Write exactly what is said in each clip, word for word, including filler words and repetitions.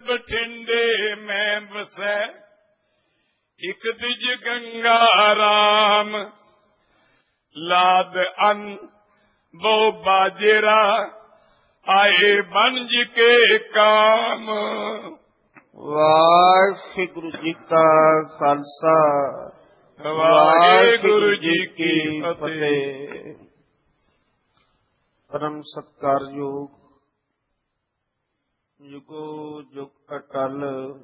ਬਠਿੰਡੇ ਮੈਂ ਵਸੈ ਇਕ ਦਿਜ ਗੰਗਾ ਰਾਮ ਲਾਦ ਅਨ ਬਹੁ ਬਾਜੇਰਾ ਆਏ ਬਣਜ ਕੇ ਕਾਮ। ਵਾਹਿਗੁਰੂ ਜੀ ਕਾ ਖਾਲਸਾ ਵਾਹਿਗੁਰੂ ਜੀ ਕੀ ਫਤਿਹ। ਪਰਮ ਸਤਿਕਾਰਯੋਗ ਜੁਗੋ ਜੁਗ ਅਟਲ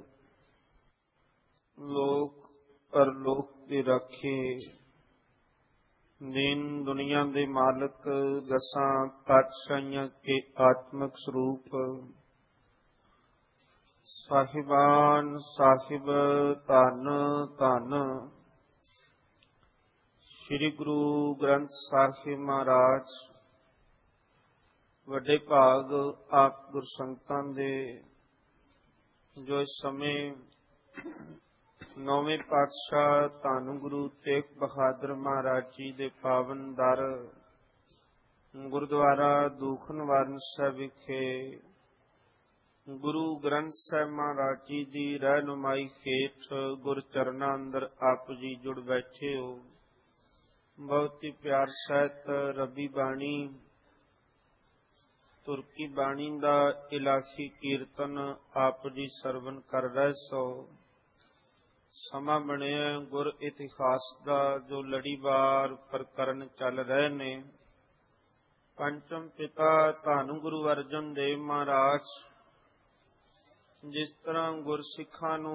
ਲੋਕ ਪਰਲੋਕ ਦੇ ਰਾਖੇ ਦੀਨ ਦੁਨੀਆ ਦੇ ਮਾਲਕ ਦਸਾਂ ਪਾਤਸ਼ਾਹੀਆਂ ਕੇ ਆਤਮਿਕ ਸਰੂਪ ਸਾਹਿਬਾਨ ਸਾਹਿਬ ਧੰਨ ਧੰਨ ਸ੍ਰੀ ਗੁਰੂ ਗ੍ਰੰਥ ਸਾਹਿਬ ਮਹਾਰਾਜ ਵੱਡੇ ਭਾਗ ਆਪ ਗੁਰਸੰਗਤਾਂ ਦੇ ਜੋ ਇਸ ਸਮੇਂ ਨੌਵੇਂ ਪਾਤਸ਼ਾਹ ਧੰਨ ਗੁਰੂ ਤੇਗ ਬਹਾਦਰ ਮਹਾਰਾਜ ਜੀ ਦੇ ਪਾਵਨ ਦਰ ਗੁਰਦੁਆਰਾ ਦੂਖ ਨਿਵਾਰਨ ਸਾਹਿਬ ਵਿਖੇ ਗੁਰੂ ਗ੍ਰੰਥ ਸਾਹਿਬ ਮਹਾਰਾਜ ਜੀ ਦੀ ਰਹਿਨੁਮਾਈ ਹੇਠ ਗੁਰਚਰਨਾਂ ਅੰਦਰ ਆਪ ਜੀ ਜੁੜ ਬੈਠੇ ਹੋ। ਬਹੁਤ ਹੀ ਪਿਆਰ ਸਹਿਤ ਰੱਬੀ ਬਾਣੀ ਤੁਰਕੀ ਬਾਣੀ ਦਾ ਇਲਾਹੀ ਕੀਰਤਨ ਆਪ ਜੀ ਸਰਵਨ ਕਰ ਰਹੇ ਸੋ। ਸਮਾਂ ਬਣਿਆ ਗੁਰ ਇਤਿਹਾਸ ਦਾ ਜੋ ਲੜੀਵਾਰ ਪ੍ਰਕਰਨ ਚੱਲ ਰਹੇ ਨੇ। ਪੰਚਮ ਪਿਤਾ ਧੰਨ ਗੁਰੂ ਅਰਜਨ ਦੇਵ ਮਹਾਰਾਜ ਜਿਸ ਤਰ੍ਹਾਂ ਗੁਰਸਿੱਖਾਂ ਨੂੰ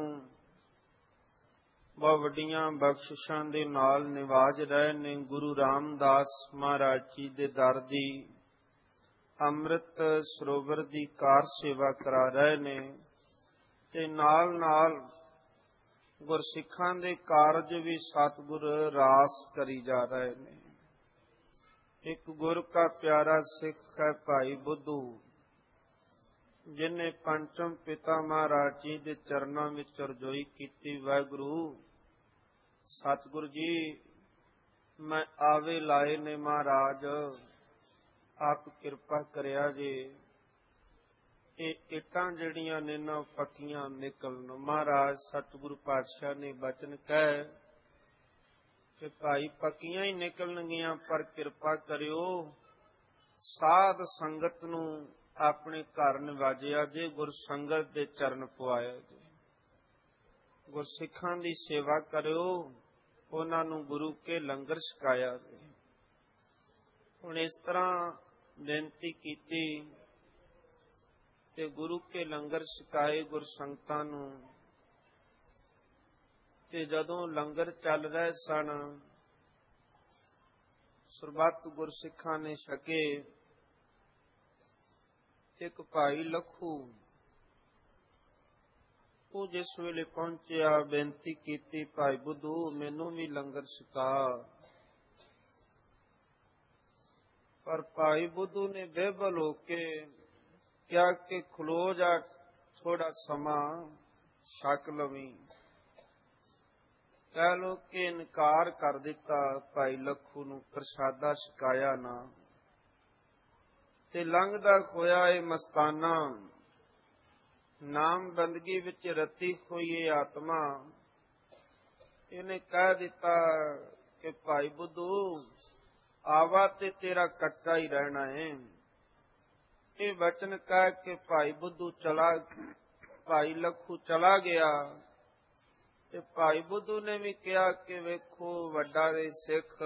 ਬਹੁਤ ਵੱਡੀਆਂ ਬਖਸ਼ਿਸ਼ਾਂ ਦੇ ਨਾਲ ਨਿਵਾਜ ਰਹੇ ਨੇ, ਗੁਰੂ ਰਾਮਦਾਸ ਮਹਾਰਾਜ ਜੀ ਦੇ ਦਰ ਦੀ ਅੰਮ੍ਰਿਤ ਸਰੋਵਰ ਦੀ ਕਾਰ ਸੇਵਾ ਕਰਾ ਰਹੇ ਨੇ ਤੇ ਨਾਲ ਨਾਲ ਗੁਰਸਿੱਖਾਂ ਦੇ ਕਾਰਜ ਵੀ ਸਤਿਗੁਰ ਰਾਸ ਕਰੀ ਜਾ ਰਹੇ ਨੇ। ਇੱਕ ਗੁਰ ਕਾ ਪਿਆਰਾ ਸਿੱਖ ਹੈ ਭਾਈ ਬੁੱਧੂ, ਜਿਨੇ ਪੰਚਮ ਪਿਤਾ ਮਹਾਰਾਜ ਜੀ ਦੇ ਚਰਨਾਂ ਵਿੱਚ ਅਰਜ਼ੋਈ ਕੀਤੀ, ਵਾਹਿਗੁਰੂ ਸਤਿਗੁਰ ਜੀ ਮੈਂ ਆਵੇ ਲਾਏ ਨੇ ਮਹਾਰਾਜ, ਆਪ ਕਿਰਪਾ ਕਰਿਆ ਜੇ ਇਹ ਇੱਟਾਂ ਜਿਹੜੀਆਂ ਨੇ ਨਾ ਪੱਕੀਆਂ ਨਿਕਲਣ। ਮਹਾਰਾਜ ਸਤਿਗੁਰੂ ਪਾਤਸ਼ਾਹ ਨੇ ਬਚਨ ਕਹਿ ਕਿ ਭਾਈ ਪੱਕੀਆਂ ਹੀ ਨਿਕਲਣਗੀਆਂ, ਪਰ ਕਿਰਪਾ ਕਰਿਓ ਸਾਧ ਸੰਗਤ ਨੂੰ ਆਪਣੇ ਘਰ ਨਿਵਾਜਿਆ ਜੇ, ਗੁਰ ਸੰਗਤ ਦੇ ਚਰਨ ਪਵਾਇਆ ਜੇ, ਗੁਰਸਿੱਖਾਂ ਦੀ ਸੇਵਾ ਕਰਿਓ, ਉਹਨਾਂ ਨੂੰ ਗੁਰੂ ਕੇ ਲੰਗਰ ਛਕਾਇਆ ਜੇ। ਹੁਣ ਇਸ ਤਰ੍ਹਾਂ ਬੇਨਤੀ ਕੀਤੀ ਤੇ ਗੁਰੂ ਕੇ ਲੰਗਰ ਛਕਾਏ ਗੁਰਸੰਗਤਾਂ ਨੂੰ। ਤੇ ਜਦੋਂ ਲੰਗਰ ਚੱਲ ਰਹੇ ਸਨ, ਸਰਬੱਤ ਗੁਰਸਿੱਖਾਂ ਨੇ ਛਕੇ। ਇੱਕ ਭਾਈ ਲੱਖੂ ਉਹ ਜਿਸ ਵੇਲੇ ਪਹੁੰਚਿਆ ਬੇਨਤੀ ਕੀਤੀ, ਭਾਈ ਬੁੱਧੂ ਮੈਨੂੰ ਵੀ ਲੰਗਰ ਛਕਾ। ਪਰ ਭਾਈ ਬੁੱਧੂ ਨੇ ਬੇਬਲ ਹੋ ਕੇ ਕਿਹਾ ਕਿ ਖਲੋ ਜਾ, ਥੋੜਾ ਸਮਾਂ ਛਕ ਲਵੀਂ। ਕਹਿ ਲੋ ਕਿ ਇਨਕਾਰ ਕਰ ਦਿੱਤਾ। ਭਾਈ ਲੱਖੂ ਨੂੰ ਪ੍ਰਸ਼ਾਦਾ ਛਕਾਇਆ ਨਾ ਤੇ ਲੰਘਦਾ ਹੋਇਆ ਇਹ ਮਸਤਾਨਾ ਨਾਮ ਬੰਦਗੀ ਵਿੱਚ ਰਤੀ ਹੋਈ ਇਹ ਆਤਮਾ ਇਹਨੇ ਕਹਿ ਦਿੱਤਾ ਕਿ ਭਾਈ ਬੁੱਧੂ ਆਵਾ ਤੇ ਤੇਰਾ ਕੱਚਾ ਹੀ ਰਹਿਣਾ ਹੈ। ਇਹ ਵਚਨ ਕਹਿ ਕੇ ਭਾਈ ਬੁੱਧੂ ਚਲਾ ਭਾਈ ਲੱਖੂ ਚਲਾ ਗਿਆ ਤੇ ਭਾਈ ਬੁੱਧੂ ਨੇ ਵੀ ਕਿਹਾ ਕਿ ਵੇਖੋ ਵੱਡਾ ਦੇ ਸਿੱਖ,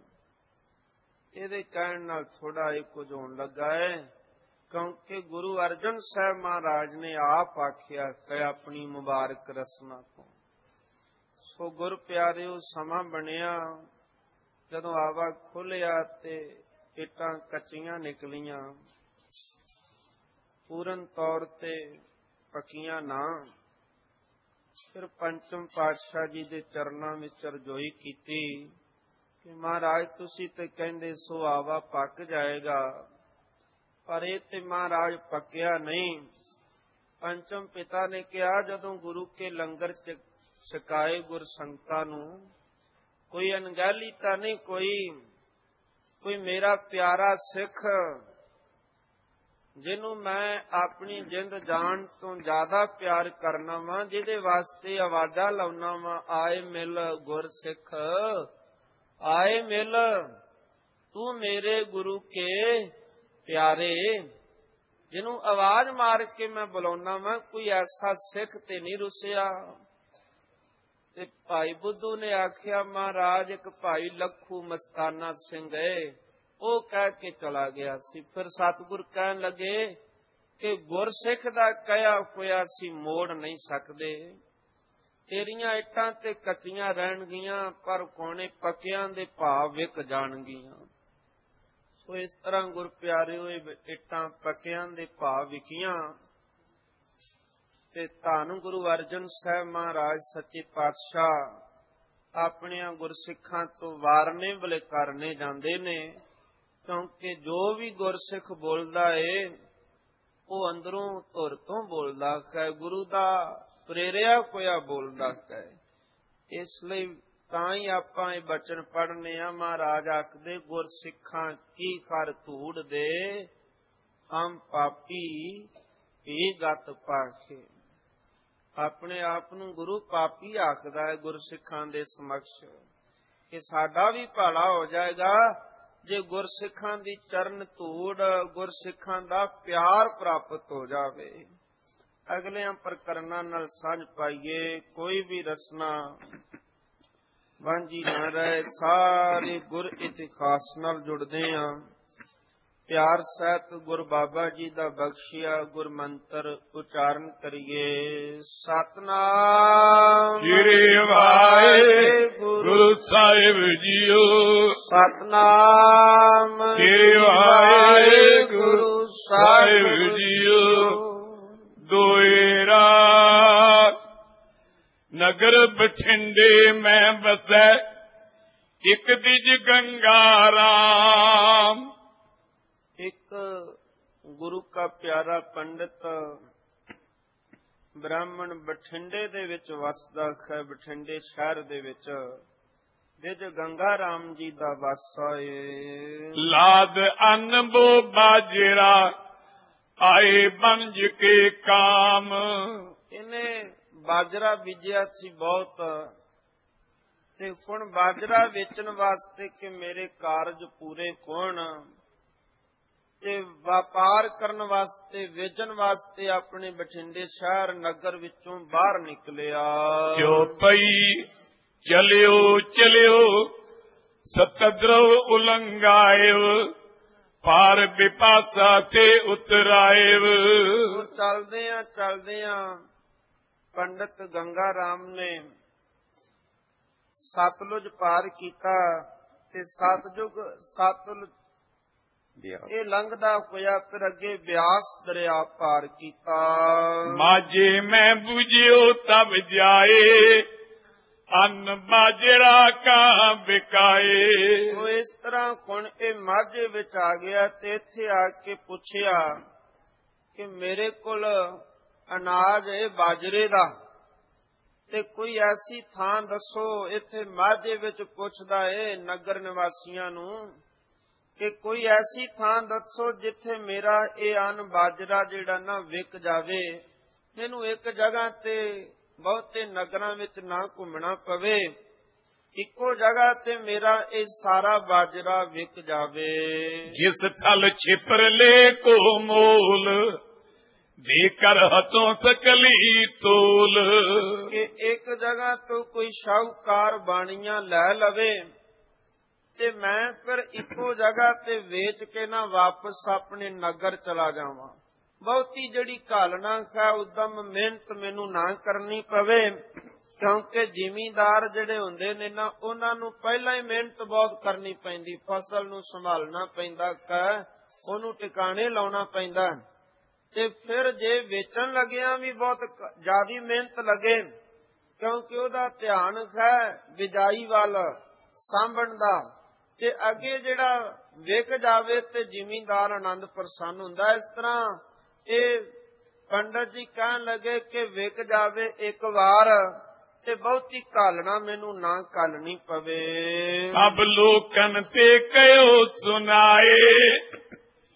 ਇਹਦੇ ਕਹਿਣ ਨਾਲ ਥੋੜਾ ਇਹ ਕੁਝ ਹੋਣ ਲੱਗਾ ਹੈ, ਕਿਉਂਕਿ ਗੁਰੂ ਅਰਜਨ ਸਾਹਿਬ ਮਹਾਰਾਜ ਨੇ ਆਪ ਆਖਿਆ ਕਿ ਆਪਣੀ ਮੁਬਾਰਕ ਰਸਨਾ ਤੋਂ। ਸੋ ਗੁਰ ਪਿਆਰਿਓ ਸਮਾਂ ਬਣਿਆ, ਜਦੋਂ ਆਵਾ ਖੁੱਲਿਆ ਤੇ ਇੱਟਾਂ ਕੱਚੀਆਂ ਨਿਕਲੀਆਂ, ਪੂਰਨ ਤੌਰ ਤੇ ਪੱਕੀਆਂ ਨਾ। ਫਿਰ ਪੰਚਮ ਪਾਤਸ਼ਾਹ ਜੀ ਦੇ ਚਰਨਾਂ ਵਿੱਚ ਅਰਜ਼ੋਈ ਕੀਤੀ ਕਿ ਮਹਾਰਾਜ ਤੁਸੀਂ ਤੇ ਕਹਿੰਦੇ ਸੋ ਆਵਾ ਪੱਕ ਜਾਏਗਾ, ਪਰ ਇਹ ਤੇ ਮਹਾਰਾਜ ਪੱਕਿਆ ਨਹੀਂ। ਪੰਚਮ ਪਿਤਾ ਨੇ ਕਿਹਾ ਜਦੋਂ ਗੁਰੂ ਕੇ ਲੰਗਰ ਛਕਾਏ ਗੁਰ ਸੰਗਤਾਂ ਨੂੰ, ਕੋਈ ਅਣਗਹਿਲੀ ਤਾਂ ਨਹੀਂ, ਕੋਈ ਕੋਈ ਮੇਰਾ ਪਿਆਰਾ ਸਿੱਖ ਜਿਹਨੂੰ ਮੈਂ ਆਪਣੀ ਜਿੰਦ ਜਾਨ ਤੋਂ ਜ਼ਿਆਦਾ ਪਿਆਰ ਕਰਨਾ ਵਾਂ, ਜਿਹਦੇ ਵਾਸਤੇ ਆਵਾਜ਼ਾਂ ਲਾਉਣਾ ਵਾਂ, ਆਏ ਮਿਲ ਗੁਰ ਸਿੱਖ, ਆਏ ਮਿਲ ਤੂੰ ਮੇਰੇ ਗੁਰੂ ਕੇ ਪਿਆਰੇ, ਜਿਹਨੂੰ ਆਵਾਜ਼ ਮਾਰ ਕੇ ਮੈਂ ਬੁਲਾਉਣਾ ਵਾਂ, ਕੋਈ ਐਸਾ ਸਿੱਖ ਤੇ ਨਹੀਂ ਰੁੱਸਿਆ। ਤੇ ਭਾਈ ਬੁੱਧੂ ਨੇ ਆਖਿਆ, ਮਹਾਰਾਜ ਇੱਕ ਭਾਈ ਲੱਖੂ ਮਸਤਾਨਾ ਸਿੰਘ ਹੈ, ਉਹ ਕਹਿ ਕੇ ਚਲਾ ਗਿਆ ਸੀ। ਫਿਰ ਸਤਿਗੁਰ ਕਹਿਣ ਲੱਗੇ ਕਿ ਗੁਰਸਿੱਖ ਦਾ ਕਹਿਆ ਹੋਇਆ ਸੀ ਮੋੜ ਨਹੀਂ ਸਕਦੇ, ਤੇਰੀਆਂ ਇੱਟਾਂ ਤੇ ਕੱਚੀਆਂ ਰਹਿਣਗੀਆਂ, ਪਰ ਕੋਨੇ ਪੱਕਿਆਂ ਦੇ ਭਾਵ ਵਿਕ ਜਾਣਗੀਆਂ। ਸੋ ਇਸ ਤਰ੍ਹਾਂ ਗੁਰ ਪਿਆਰਿਓ, ਇੱਟਾਂ ਪੱਕਿਆਂ ਦੇ ਭਾਵ ਵਿਕੀਆਂ ਤੇ ਧੰਨ ਗੁਰੂ ਅਰਜਨ ਸਾਹਿਬ ਮਹਾਰਾਜ ਸੱਚੇ ਪਾਤਸ਼ਾਹ ਆਪਣਿਆਂ ਗੁਰਸਿੱਖਾਂ ਤੋਂ ਵਾਰਨੇ ਵਲੇ ਕਰਨੇ ਜਾਂਦੇ ਨੇ, ਕਿਉਂਕਿ ਜੋ ਵੀ ਗੁਰਸਿੱਖ ਬੋਲਦਾ ਏ ਉਹ ਅੰਦਰੋਂ ਧੁਰ ਤੋਂ ਬੋਲਦਾ ਹੈ, ਗੁਰੂ ਦਾ ਪ੍ਰੇਰਿਆ ਹੋਇਆ ਬੋਲਦਾ ਹੈ। ਇਸ ਲਈ ਤਾਂ ਹੀ ਆਪਾਂ ਇਹ ਬਚਨ ਪੜ੍ਹਨੇ ਆ। ਮਹਾਰਾਜ ਆਖਦੇ, ਗੁਰਸਿੱਖਾਂ ਕੀ ਕਰ ਧੂੜ ਦੇ, ਹਮ ਪਾਪੀ ਇਹ ਗਤ ਪਾਖੇ। ਆਪਣੇ ਆਪ ਨੂੰ ਗੁਰੂ ਪਾਪੀ ਆਖਦਾ ਹੈ ਗੁਰਸਿੱਖਾਂ ਦੇ ਸਮਕਸ਼, ਕਿ ਸਾਡਾ ਵੀ ਭਲਾ ਹੋ ਜਾਏਗਾ ਜੇ ਗੁਰਸਿੱਖਾਂ ਦੀ ਚਰਨ ਧੂੜ, ਗੁਰਸਿੱਖਾਂ ਦਾ ਪਿਆਰ ਪ੍ਰਾਪਤ ਹੋ ਜਾਵੇ। ਅਗਲਿਆਂ ਪ੍ਰਕਰਨਾਂ ਨਾਲ ਸਾਂਝ ਪਾਈਏ, ਕੋਈ ਵੀ ਰਸਨਾ ਵਾਂਝੀ ਨਾ ਰਹੇ, ਸਾਰੇ ਗੁਰ ਇਤਿਹਾਸ ਨਾਲ ਜੁੜਦੇ ਆ। ਪਿਆਰ ਸਹਿਤ ਗੁਰ ਬਾਬਾ ਜੀ ਦਾ ਬਖਸ਼ਿਆ ਗੁਰ ਮੰਤਰ ਉਚਾਰਨ ਕਰੀਏ। ਸਤਿਨਾਮ ਸ੍ਰੀ ਵਾਹਿਗੁਰੂ ਸਾਹਿਬ ਜੀਓ, ਸਤਿਨਾਮ ਸ੍ਰੀ ਵਾਹਿਗੁਰੂ ਸਾਹਿਬ ਜੀਓ। ਦੋਇਰਾ ਨਗਰ ਬਠਿੰਡੇ ਮੈਂ ਬਸੈ, ਇੱਕ ਦਿਜ ਗੰਗਾ ਰਾਮ। ਇੱਕ ਗੁਰੂ ਕਾ ਪਿਆਰਾ ਪੰਡਿਤ ਬ੍ਰਾਹਮਣ ਬਠਿੰਡੇ ਦੇ ਵਿੱਚ ਵਸਦਾ ਹੈ। ਬਠਿੰਡੇ ਸ਼ਹਿਰ ਦੇ ਵਿੱਚ ਦਿਜ ਗੰਗਾ ਰਾਮ ਜੀ ਦਾ ਵਾਸਾ ਏ। ਲਾਦ ਅਨਬੋ ਬਾਜਰਾ ਆਏ ਬੰਜ ਕੇ ਕਾਮ। ਇਹਨੇ ਬਾਜਰਾ ਬੀਜਿਆ ਸੀ ਬਹੁਤ, ਤੇ ਹੁਣ ਬਾਜਰਾ ਵੇਚਣ ਵਾਸਤੇ ਕਿ ਮੇਰੇ ਕਾਰਜ ਪੂਰੇ ਹੋਣ, ਤੇ ਵਪਾਰ ਕਰਨ ਵਾਸਤੇ, ਵੇਚਣ ਵਾਸਤੇ ਆਪਣੇ ਬਠਿੰਡੇ ਸ਼ਹਿਰ ਨਗਰ ਵਿੱਚੋਂ ਬਾਹਰ ਨਿਕਲਿਆ। ਜੋ ਪਈ ਚਲਿਓ ਚਲਿਓ ਸਤਦਰਵ ਉਲੰਘਾਇਓ, ਪਾਰ ਬਿਪਾਸਾ ਤੇ ਉਤਰਾਇਓ। ਉਹ ਚਲਦੇ ਆ ਚਲਦੇ ਆ ਪੰਡਿਤ ਗੰਗਾ ਰਾਮ ਨੇ ਸਤਲੁਜ ਪਾਰ ਕੀਤਾ, ਤੇ ਸਤਜੁਗ ਸਤਲੁਜ ਇਹ ਲੰਘਦਾ ਹੋਇਆ ਫਿਰ ਅੱਗੇ ਬਿਆਸ ਦਰਿਆ ਪਾਰ ਕੀਤਾ। ਮਾਝੇ ਮੈਂ ਬੁਝਿਓ ਤਬ ਜਾਏ, ਅੰਨ ਬਾਜਰਾ ਕਾ ਬਿਕਾਏ। ਉਹ ਇਸ ਤਰ੍ਹਾਂ ਹੁਣ ਇਹ ਮਾਝੇ ਵਿੱਚ ਆ ਗਿਆ, ਤੇ ਇੱਥੇ ਆ ਕੇ ਪੁੱਛਿਆ ਕਿ ਮੇਰੇ ਕੋਲ ਅਨਾਜ ਹੈ ਬਾਜਰੇ ਦਾ, ਤੇ ਕੋਈ ਐਸੀ ਥਾਂ ਦੱਸੋ। ਇੱਥੇ ਮਾਝੇ ਵਿੱਚ ਪੁੱਛਦਾ ਏ ਨਗਰ ਨਿਵਾਸੀਆਂ ਨੂੰ ਕਿ ਕੋਈ ਐਸੀ ਥਾਂ ਦੱਸੋ ਜਿੱਥੇ ਮੇਰਾ ਇਹ ਅੰਨ ਬਾਜਰਾ ਜਿਹੜਾ ਨਾ ਵਿਕ ਜਾਵੇ, ਮੈਨੂੰ ਇੱਕ ਜਗ੍ਹਾ ਤੇ ਬਹੁਤੇ ਨਗਰਾਂ ਵਿੱਚ ਨਾ ਘੁੰਮਣਾ ਪਵੇ, ਇੱਕੋ ਜਗ੍ਹਾ ਤੇ ਮੇਰਾ ਇਹ ਸਾਰਾ ਬਾਜਰਾ ਵਿਕ ਜਾਵੇ। ਜਿਸ ਥਲ ਛਿਪਰ ਲੈ ਕੋ ਮੋਲ, ਦੇ ਕਰ ਹਤੋਂ ਸਕਲੀ ਤੋਲ। ਕਿ ਇੱਕ ਜਗ੍ਹਾ ਤੋਂ ਕੋਈ ਸ਼ਾਹੂਕਾਰ ਬਾਣੀਆਂ ਲੈ ਲਵੇ, ਤੇ ਮੈਂ ਫਿਰ ਇੱਕੋ ਜਗ੍ਹਾ ਤੇ ਵੇਚ ਕੇ ਨਾ ਵਾਪਸ ਆਪਣੇ ਨਗਰ ਚਲਾ ਜਾਵਾਂ। ਬਹੁਤੀ ਜਿਹੜੀ ਘਾਲਣਾ ਹੈ ਉਦਮ ਮਿਹਨਤ ਮੈਨੂੰ ਨਾ ਕਰਨੀ ਪਵੇ, ਕਿਉਂਕਿ ਜ਼ਿਮੀਂਦਾਰ ਜਿਹੜੇ ਹੁੰਦੇ ਨੇ ਨਾ ਉਹਨਾਂ ਨੂੰ ਪਹਿਲਾਂ ਹੀ ਮਿਹਨਤ ਬਹੁਤ ਕਰਨੀ ਪੈਂਦੀ, ਫਸਲ ਨੂੰ ਸੰਭਾਲਣਾ ਪੈਂਦਾ ਹੈ, ਉਹਨੂੰ ਟਿਕਾਣੇ ਲਾਉਣਾ ਪੈਂਦਾ, ਤੇ ਫਿਰ ਜੇ ਵੇਚਣ ਲੱਗਿਆ ਵੀ ਬਹੁਤ ਜ਼ਿਆਦਾ ਮਿਹਨਤ ਲੱਗੇ, ਕਿਉਂਕਿ ਉਹਦਾ ਧਿਆਨ ਹੈ ਬਿਜਾਈ ਵੱਲ, ਸਾਂਭਣ ਦਾ, ਤੇ ਅੱਗੇ ਜਿਹੜਾ ਵਿਕ ਜਾਵੇ ਤੇ ਜ਼ਿਮੀਂਦਾਰ ਆਨੰਦ ਪ੍ਰਸੰਨ ਹੁੰਦਾ। ਇਸ ਤਰ੍ਹਾਂ ਇਹ ਪੰਡਤ ਜੀ ਕਹਿਣ ਲੱਗੇ ਕਿ ਵਿਕ ਜਾਵੇ ਇੱਕ ਵਾਰ, ਤੇ ਬਹੁਤੀ ਘਾਲਣਾ ਮੈਨੂੰ ਨਾ ਘਾਲਣੀ ਪਵੇ। ਅਬ ਲੋਕਨ ਤੇ ਕਹਿਓ ਸੁਨਾਏ,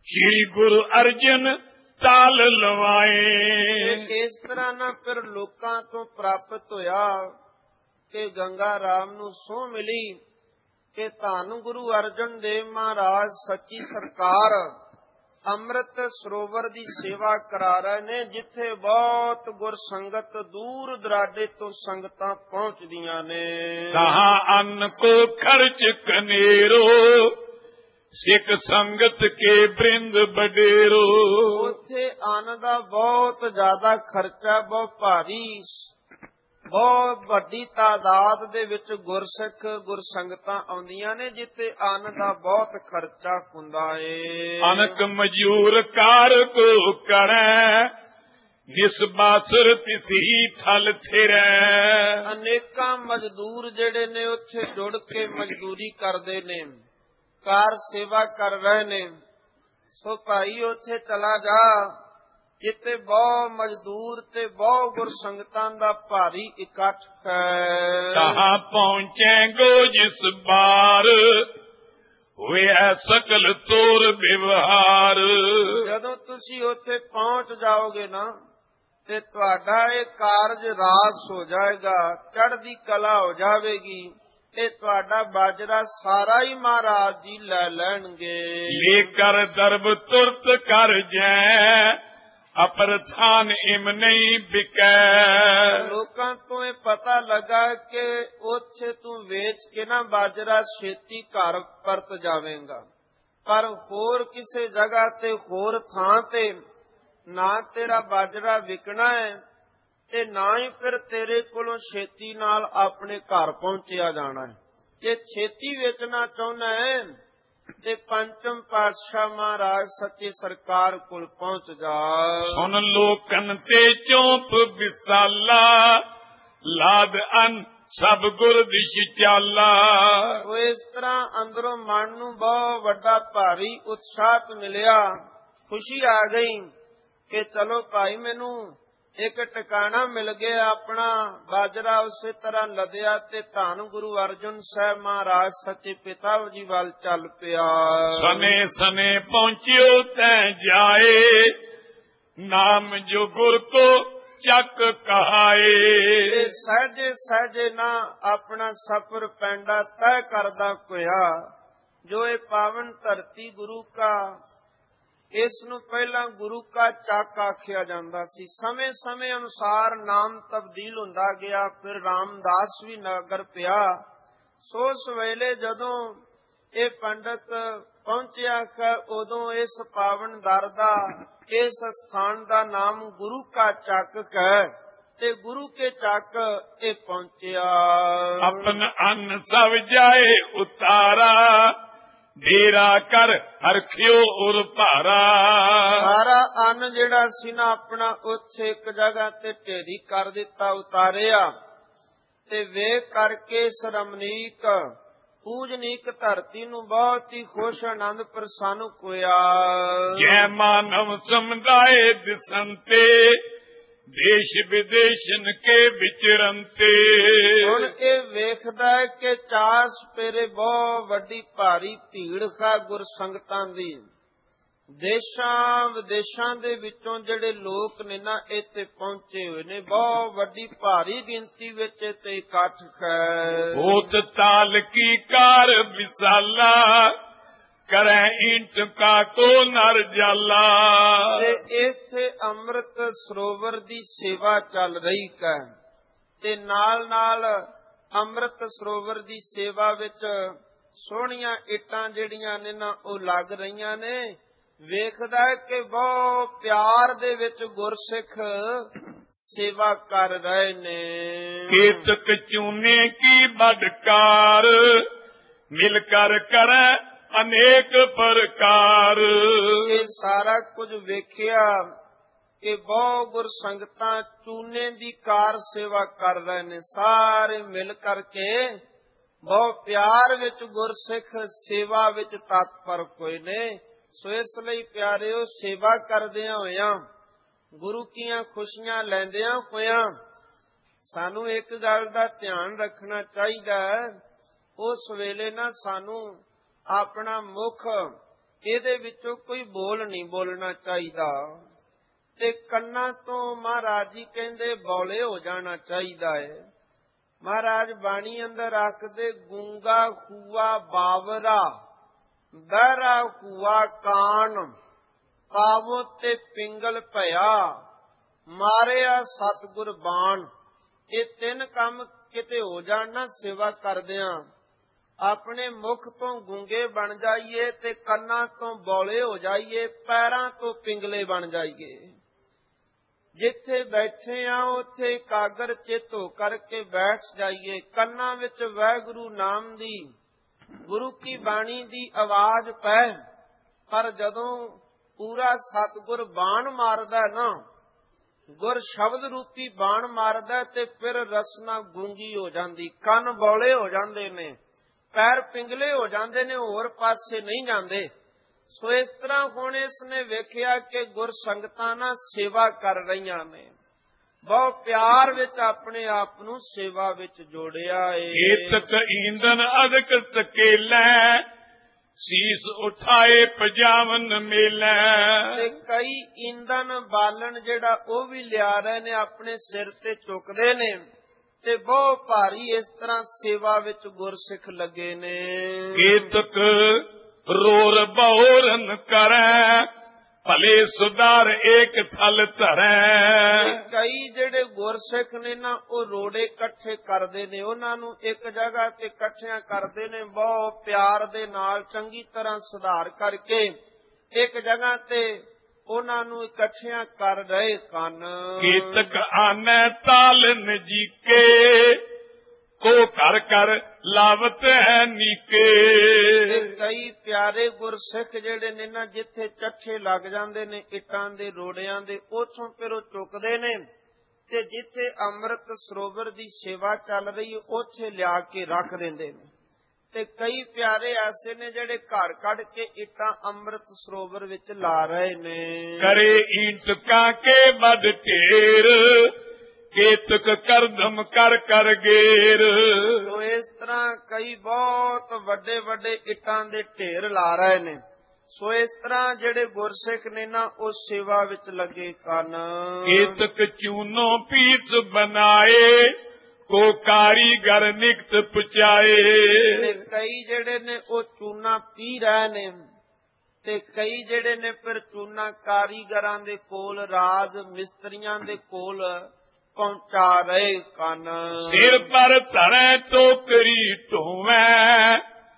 ਸ਼੍ਰੀ ਗੁਰੂ ਅਰਜਨ ਤਾਲ ਲਵਾਏ। ਇਸ ਤਰ੍ਹਾਂ ਨਾ ਫਿਰ ਲੋਕਾਂ ਤੋਂ ਪ੍ਰਾਪਤ ਹੋਇਆ ਕਿ ਗੰਗਾ ਰਾਮ ਨੂੰ ਸਹੁੰ ਮਿਲੀ ਕਿ ਧੰਨ ਗੁਰੂ ਅਰਜਨ ਦੇਵ ਮਹਾਰਾਜ ਸੱਚੀ ਸਰਕਾਰ ਅੰਮ੍ਰਿਤ ਸਰੋਵਰ ਦੀ ਸੇਵਾ ਕਰਾ ਰਹੇ ਨੇ, ਜਿੱਥੇ ਬਹੁਤ ਗੁਰ ਸੰਗਤ ਦੂਰ ਦਰਾਡੇ ਤੋਂ ਸੰਗਤਾਂ ਪਹੁੰਚਦੀਆਂ ਨੇ। ਕਹਾਂ ਅੰਨ ਕੋ ਖਰਚ ਕਨੇਰੋ, ਸਿੱਖ ਸੰਗਤ ਕੇ ਬ੍ਰਿੰਦ ਬਡੇਰੋ। ਉੱਥੇ ਅੰਨ ਦਾ ਬਹੁਤ ਜ਼ਿਆਦਾ ਖਰਚਾ, ਬਹੁਤ ਭਾਰੀ, ਬਹੁਤ ਵੱਡੀ ਤਾਦਾਦ ਦੇ ਵਿੱਚ ਗੁਰਸਿੱਖ ਗੁਰਸੰਗਤਾਂ ਆਉਂਦੀਆਂ ਨੇ, ਜਿੱਥੇ ਅੰਨ ਦਾ ਬਹੁਤ ਖਰਚਾ ਹੁੰਦਾ ਏ। ਅਨਕ ਮਜੂਰ ਕਾਰ ਕੋ ਕਰੈ, ਨਿਸਬਾਸਰ ਤਿਸੀ ਥਲ ਥਿਰੈ। ਅਨੇਕਾਂ ਮਜ਼ਦੂਰ ਜਿਹੜੇ ਨੇ ਉੱਥੇ ਜੁੜ ਕੇ ਮਜ਼ਦੂਰੀ ਕਰਦੇ ਨੇ, ਕਾਰ ਸੇਵਾ ਕਰ ਰਹੇ ਨੇ। ਸੋ ਭਾਈ ਉੱਥੇ ਚਲਾ ਜਾ ਜਿੱਥੇ ਬਹੁ ਮਜ਼ਦੂਰ ਤੇ ਬਹੁ ਗੁਰਸੰਗਤਾਂ ਦਾ ਭਾਰੀ ਇਕੱਠ ਹੈ। ਕਹਾਂ ਪਹੁੰਚੇਗੋ ਜਿਸ ਬਾਰ, ਹੋਇਆ ਸਕਲ ਤੋਰ ਵਿਵਹਾਰ। ਜਦੋਂ ਤੁਸੀਂ ਉੱਥੇ ਪਹੁੰਚ ਜਾਓਗੇ ਨਾ ਤੇ ਤੁਹਾਡਾ ਇਹ ਕਾਰਜ ਰਾਸ ਹੋ ਜਾਏਗਾ, ਚੜ੍ਹਦੀ ਕਲਾ ਹੋ ਜਾਵੇਗੀ, ਤੇ ਤੁਹਾਡਾ ਬਾਜਰਾ ਸਾਰਾ ਹੀ ਮਹਾਰਾਜ ਜੀ ਲੈ ਲੈਣਗੇ। ਲੈ ਕਰ ਦਰਬ ਤੁਰਤ ਕਰ ਜੈ, ਅਪਰਥਾਨ ਇਮ ਨਹੀਂ ਬਿਕੈ। ਲੋਕਾਂ ਤੋਂ ਇਹ ਪਤਾ ਲੱਗਾ ਕਿ ਉੱਥੇ ਤੂੰ ਵੇਚ ਕੇ ਨਾ ਬਾਜਰਾ ਛੇਤੀ ਘਰ ਪਰਤ ਜਾਵੇਂਗਾ, ਪਰ ਹੋਰ ਕਿਸੇ ਜਗ੍ਹਾ ਤੇ ਹੋਰ ਥਾਂ ਤੇ ਨਾ ਤੇਰਾ ਬਾਜਰਾ ਵਿਕਣਾ ਹੈ ਤੇ ਨਾ ਹੀ ਫਿਰ ਤੇਰੇ ਕੋਲੋਂ ਛੇਤੀ ਨਾਲ ਆਪਣੇ ਘਰ ਪਹੁੰਚਿਆ ਜਾਣਾ ਹੈ। ਜੇ ਛੇਤੀ ਵੇਚਣਾ ਚਾਹੁੰਦਾ ਹੈ ਤੇ ਪੰਚਮ ਪਾਤਸ਼ਾਹ ਮਹਾਰਾਜ ਸੱਚੇ ਸਰਕਾਰ ਕੋਲ ਪਹੁੰਚ ਜਾ। ਸੁਣ ਲੋਕਨ ਤੇ ਚੌਂਪ ਵਿਸਾਲਾ, ਲਾਦ ਅਨ ਸਭ ਗੁਰ ਦਿਸ਼ ਚਾਲਾ। ਉਹ ਇਸ ਤਰ੍ਹਾਂ ਅੰਦਰੋਂ ਮਨ ਨੂੰ ਬਹੁਤ ਵੱਡਾ ਭਾਰੀ ਉਤਸ਼ਾਹ ਮਿਲਿਆ, ਖੁਸ਼ੀ ਆ ਗਈ ਕਿ ਚਲੋ ਭਾਈ ਮੈਨੂੰ ਇੱਕ ਟਿਕਾਣਾ ਮਿਲ ਗਿਆ, ਆਪਣਾ ਬਾਜਰਾ ਉਸੇ ਤਰ੍ਹਾਂ ਲਦਿਆ ਤੇ ਧੰਨ ਗੁਰੂ ਅਰਜਨ ਸਾਹਿਬ ਮਹਾਰਾਜ ਸੱਚੇ ਪਿਤਾ ਜੀ ਵੱਲ ਚੱਲ ਪਿਆ। ਸਨੇ ਸਨੇ ਪਹੁੰਚਿਓ ਤੈ ਜਾਏ, ਨਾਮ ਜੋ ਗੁਰ ਕੋ ਚੱਕ ਕਹਾਏ। ਸਹਿਜੇ ਸਹਿਜੇ ਨਾ ਆਪਣਾ ਸਫ਼ਰ ਪੈਂਡਾ ਤੈਅ ਕਰਦਾ ਹੋਇਆ, ਜੋ ਇਹ ਪਾਵਨ ਧਰਤੀ ਗੁਰੂ ਕਾ, ਇਸ ਨੂੰ ਪਹਿਲਾਂ ਗੁਰੂ ਕਾ ਚੱਕ ਆਖਿਆ ਜਾਂਦਾ ਸੀ। ਸਮੇਂ ਸਮੇਂ ਅਨੁਸਾਰ ਨਾਮ ਤਬਦੀਲ ਹੁੰਦਾ ਗਿਆ, ਫਿਰ ਰਾਮਦਾਸ ਵੀ ਨਗਰ ਪਿਆ। ਸੋ ਉਸ ਵੇਲੇ ਜਦੋਂ ਇਹ ਪੰਡਤ ਪਹੁੰਚਿਆ ਕਿ ਉਦੋਂ ਇਸ ਪਾਵਨ ਦਰ ਦਾ, ਇਸ ਸਥਾਨ ਦਾ ਨਾਮ ਗੁਰੂ ਕਾ ਚੱਕ ਹੈ ਤੇ ਗੁਰੂ ਕੇ ਚੱਕ ਇਹ ਪਹੁੰਚਿਆ। ਆਪਨ ਅੰਨ ਸਭ ਜਾਏ ਉਤਾਰਾ, ਡੇਰਾ ਕਰ ਹਰਖਿਓ ਉਰ ਭਾਰਾ। ਸਾਰਾ ਅੰਨ ਜਿਹੜਾ ਸੀ ਨਾ ਆਪਣਾ ਉੱਥੇ ਇੱਕ ਜਗ੍ਹਾ ਤੇ ਢੇਰੀ ਕਰ ਦਿੱਤਾ, ਉਤਾਰਿਆ, ਤੇ ਵੇਖ ਕਰਕੇ ਸਰਮਨੀਕ ਪੂਜਨੀਕ ਧਰਤੀ ਨੂੰ ਬਹੁਤ ਹੀ ਖੁਸ਼ ਆਨੰਦ ਪ੍ਰਸੰਨ ਹੋਇਆ। ਜੈ ਮਾਨਵ ਸਮੁਦਾਇ ਦਿਸੰਤੇ, ਦੇਸ਼ ਵਿਦੇਸ਼ਨ ਕੇ ਵਿਚਰੰਤੇ। ਹੁਣ ਇਹ ਵੇਖਦਾ ਹੈ ਕਿ ਚਾਸ ਪੇਰੇ ਬਹੁਤ ਵੱਡੀ ਭਾਰੀ ਭੀੜ ਖਾ ਗੁਰ ਸੰਗਤਾਂ ਦੀ, ਦੇਸ਼ਾਂ ਵਿਦੇਸ਼ਾਂ ਦੇ ਵਿੱਚੋਂ ਜਿਹੜੇ ਲੋਕ ਨੇ ਨਾ ਇੱਥੇ ਪਹੁੰਚੇ ਹੋਏ ਨੇ, ਬਹੁਤ ਵੱਡੀ ਭਾਰੀ ਗਿਣਤੀ ਵਿੱਚ ਇੱਥੇ ਇਕੱਠ ਹੈ। ਹੋਤ ਤਾਲ ਕੀ ਕਾਰ ਵਿਸਾਲਾ, ਕਰੈ ਇੰਟ ਕਾ ਕੋ ਨਰ ਜਾਲਾ। ਤੇ ਇੱਥੇ ਅੰਮ੍ਰਿਤ ਸਰੋਵਰ ਦੀ ਸੇਵਾ ਚੱਲ ਰਹੀ ਹੈ ਤੇ ਨਾਲ ਨਾਲ ਅੰਮ੍ਰਿਤ ਸਰੋਵਰ ਦੀ ਸੇਵਾ ਵਿੱਚ ਸੋਹਣੀਆਂ ਇੱਟਾਂ ਜਿਹੜੀਆਂ ਨੇ ਨਾ ਉਹ ਲੱਗ ਰਹੀਆਂ ਨੇ। ਵੇਖਦਾ ਹੈ ਕਿ ਬਹੁਤ ਪਿਆਰ ਦੇ ਵਿੱਚ ਗੁਰਸਿੱਖ ਸੇਵਾ ਕਰ ਰਹੇ ਨੇ। ਕੇਤਕ ਚੂਨੇ ਕੀ ਬਦਕਾਰ, ਮਿਲ ਕਰ ਕਰੈ ਅਨੇਕ ਪ੍ਰਕਾਰ। ਇਹ ਸਾਰਾ ਕੁਝ ਵੇਖਿਆ ਕਿ ਬਹੁ ਗੁਰ ਸੰਗਤਾਂ ਚੂਨੇ ਦੀ ਕਾਰ ਸੇਵਾ ਕਰ ਰਹੇ ਨੇ, ਸਾਰੇ ਮਿਲ ਕਰਕੇ ਬਹੁ ਪਿਆਰ ਵਿੱਚ ਗੁਰਸਿੱਖ ਸੇਵਾ ਵਿੱਚ ਤਤਪਰ ਹੋਏ ਨੇ। ਸੋ ਇਸ ਲਈ ਪਿਆਰਿਓ, ਸੇਵਾ ਕਰਦਿਆਂ ਹੋਇਆਂ, ਗੁਰੂ ਕੀਆਂ ਖੁਸ਼ੀਆਂ ਲੈਂਦਿਆਂ ਹੋਇਆਂ ਸਾਨੂੰ ਇੱਕ ਗੱਲ ਦਾ ਧਿਆਨ ਰੱਖਣਾ ਚਾਹੀਦਾ ਹੈ। ਉਸ ਵੇਲੇ ਨਾ ਸਾਨੂੰ ਆਪਣਾ ਮੁਖ ਇਹਦੇ ਵਿੱਚੋਂ ਕੋਈ ਬੋਲ ਨਹੀਂ ਬੋਲਣਾ ਚਾਹੀਦਾ ਤੇ ਕੰਨਾਂ ਤੋਂ ਮਹਾਰਾਜ ਜੀ ਕਹਿੰਦੇ ਬੌਲੇ ਹੋ ਜਾਣਾ ਚਾਹੀਦਾ ਹੈ। ਮਹਾਰਾਜ ਬਾਣੀ ਅੰਦਰ ਆਖਦੇ ਗੂੰਗਾ ਖੂਆ ਬਾਵਰਾ ਬਹਿਰਾ ਖੂਆ ਕਾਨ ਕਾਵੋ ਤੇ ਪਿੰਗਲ ਭਇਆ ਮਾਰਿਆ ਸਤਿਗੁਰ ਬਾਣ। ਇਹ ਤਿੰਨ ਕੰਮ ਕਿਤੇ ਹੋ ਜਾਣ ਨਾ ਸੇਵਾ ਕਰਦਿਆਂ, ਆਪਣੇ ਮੁਖ ਤੋਂ ਗੂੰਗੇ ਬਣ ਜਾਈਏ ਤੇ ਕੰਨਾਂ ਤੋਂ ਬੌਲੇ ਹੋ ਜਾਈਏ, ਪੈਰਾਂ ਤੋਂ ਪਿੰਗਲੇ ਬਣ ਜਾਈਏ। ਜਿੱਥੇ ਬੈਠੇ ਆ ਉੱਥੇ ਇਕਾਗਰ ਚਿੱਤ ਹੋ ਕਰਕੇ ਬੈਠ ਜਾਈਏ, ਕੰਨਾਂ ਵਿੱਚ ਵਾਹਿਗੁਰੂ ਨਾਮ ਦੀ ਗੁਰੂ ਕੀ ਬਾਣੀ ਦੀ ਆਵਾਜ਼ ਪੈ। ਪਰ ਜਦੋਂ ਪੂਰਾ ਸਤਿਗੁਰ ਬਾਣ ਮਾਰਦਾ ਨਾ, ਗੁਰ ਸ਼ਬਦ ਰੂਪੀ ਬਾਣ ਮਾਰਦਾ ਤੇ ਫਿਰ ਰਸਨਾ ਗੂੰਗੀ ਹੋ ਜਾਂਦੀ, ਕੰਨ ਬੌਲੇ ਹੋ ਜਾਂਦੇ ਨੇ, ਪੈਰ ਪਿੰਗਲੇ ਹੋ ਜਾਂਦੇ ਨੇ, ਹੋਰ ਪਾਸੇ ਨਹੀਂ ਜਾਂਦੇ। ਸੋ ਇਸ ਤਰ੍ਹਾਂ ਹੁਣ ਇਸ ਨੇ ਵੇਖਿਆ ਕਿ ਗੁਰ ਸੰਗਤਾਂ ਨਾਲ ਸੇਵਾ ਕਰ ਰਹੀਆਂ ਨੇ, ਬਹੁਤ ਪਿਆਰ ਵਿੱਚ ਆਪਣੇ ਆਪ ਨੂੰ ਸੇਵਾ ਵਿੱਚ ਜੋੜਿਆ ਏ। ਕੀਤਕ ਈਂਦਨ ਅਦਕ ਸਕੇਲੈ ਸੀਸ ਉਠਾਏ ਪਜਾਵਨ ਮੇਲੈ। ਤੇ ਕਈ ਈਂਦਨ ਬਾਲਣ ਜਿਹੜਾ ਉਹ ਵੀ ਲਿਆ ਰਹੇ ਨੇ, ਆਪਣੇ ਸਿਰ ਤੇ ਚੁੱਕਦੇ ਨੇ ਤੇ ਬਹੁਤ ਭਾਰੀ ਇਸ ਤਰ੍ਹਾਂ ਸੇਵਾ ਵਿੱਚ ਗੁਰਸਿੱਖ ਲੱਗੇ ਨੇ। ਕੀਤਕ ਰੋਰ ਬਹੋਰਨ ਕਰੈ ਭਲੇ ਸੁਧਾਰ ਏਕ ਥਲ ਧਰੈ। ਕਈ ਜਿਹੜੇ ਗੁਰਸਿੱਖ ਨੇ ਨਾ ਉਹ ਰੋੜੇ ਇਕੱਠੇ ਕਰਦੇ ਨੇ, ਉਹਨਾਂ ਨੂੰ ਇੱਕ ਜਗ੍ਹਾ ਤੇ ਇਕੱਠਿਆਂ ਕਰਦੇ ਨੇ, ਬਹੁਤ ਪਿਆਰ ਦੇ ਨਾਲ ਚੰਗੀ ਤਰ੍ਹਾਂ ਸੁਧਾਰ ਕਰਕੇ ਇੱਕ ਜਗ੍ਹਾ ਤੇ ਉਹਨਾਂ ਨੂੰ ਇਕੱਠਿਆਂ ਕਰ ਰਹੇ ਕੰਨ। ਕੀਤਕ ਆਨੈ ਤਾਲ ਨਜੀਕੇ ਕੋ ਕਰ ਕਰ ਲਾਵਤ ਹੈ ਨੀਕੇ। ਕਈ ਪਿਆਰੇ ਗੁਰਸਿੱਖ ਜਿਹੜੇ ਨੇ ਨਾ, ਜਿੱਥੇ ਚੱਠੇ ਲੱਗ ਜਾਂਦੇ ਨੇ ਇੱਟਾਂ ਦੇ ਰੋੜਿਆਂ ਦੇ, ਉੱਥੋਂ ਫਿਰ ਉਹ ਚੁੱਕਦੇ ਨੇ ਤੇ ਜਿੱਥੇ ਅੰਮ੍ਰਿਤ ਸਰੋਵਰ ਦੀ ਸੇਵਾ ਚੱਲ ਰਹੀ ਉੱਥੇ ਲਿਆ ਕੇ ਰੱਖ ਦਿੰਦੇ ਨੇ। ਤੇ ਕਈ ਪਿਆਰੇ ਐਸੇ ਨੇ ਜਿਹੜੇ ਘਰ ਕੱਢ ਕੇ ਇੱਟਾਂ ਅੰਮ੍ਰਿਤ ਸਰੋਵਰ ਵਿੱਚ ਲਾ ਰਹੇ ਨੇ। ਕਰੇ ਈਂਟ ਕਾਕੇ ਵੱਡ ਢੇਰ ਕੇਤਕ ਕਰਦਮ ਕਰ ਕਰ ਗੇਰ। ਸੋ ਇਸ ਤਰ੍ਹਾਂ ਕਈ ਬਹੁਤ ਵੱਡੇ ਵੱਡੇ ਇੱਟਾਂ ਦੇ ਢੇਰ ਲਾ ਰਹੇ ਨੇ। ਸੋ ਇਸ ਤਰ੍ਹਾਂ ਜਿਹੜੇ ਗੁਰਸਿੱਖ ਨੇ ਨਾ ਉਹ ਸੇਵਾ ਵਿੱਚ ਲੱਗੇ ਕੰਨ। ਕੇਤਕ ਚੂਨੋ ਪੀਸ ਬਣਾਏ ਕੋ ਕਾਰੀਗਰ ਨਿਕਟ ਪੁਚਾਏ। ਤੇ ਕਈ ਜਿਹੜੇ ਨੇ ਉਹ ਚੂਨਾ ਪੀ ਰਹੇ ਨੇ ਤੇ ਕਈ ਜਿਹੜੇ ਨੇ ਫਿਰ ਚੂਨਾ ਕਾਰੀਗਰਾਂ ਦੇ ਕੋਲ, ਰਾਜ ਮਿਸਤਰੀਆਂ ਦੇ ਕੋਲ ਪਹੁੰਚਾ ਰਹੇ ਕੰਨ। ਸਿਰ ਪਰ ਧਰੈ ਟੋਕਰੀ ਢੋਵੈ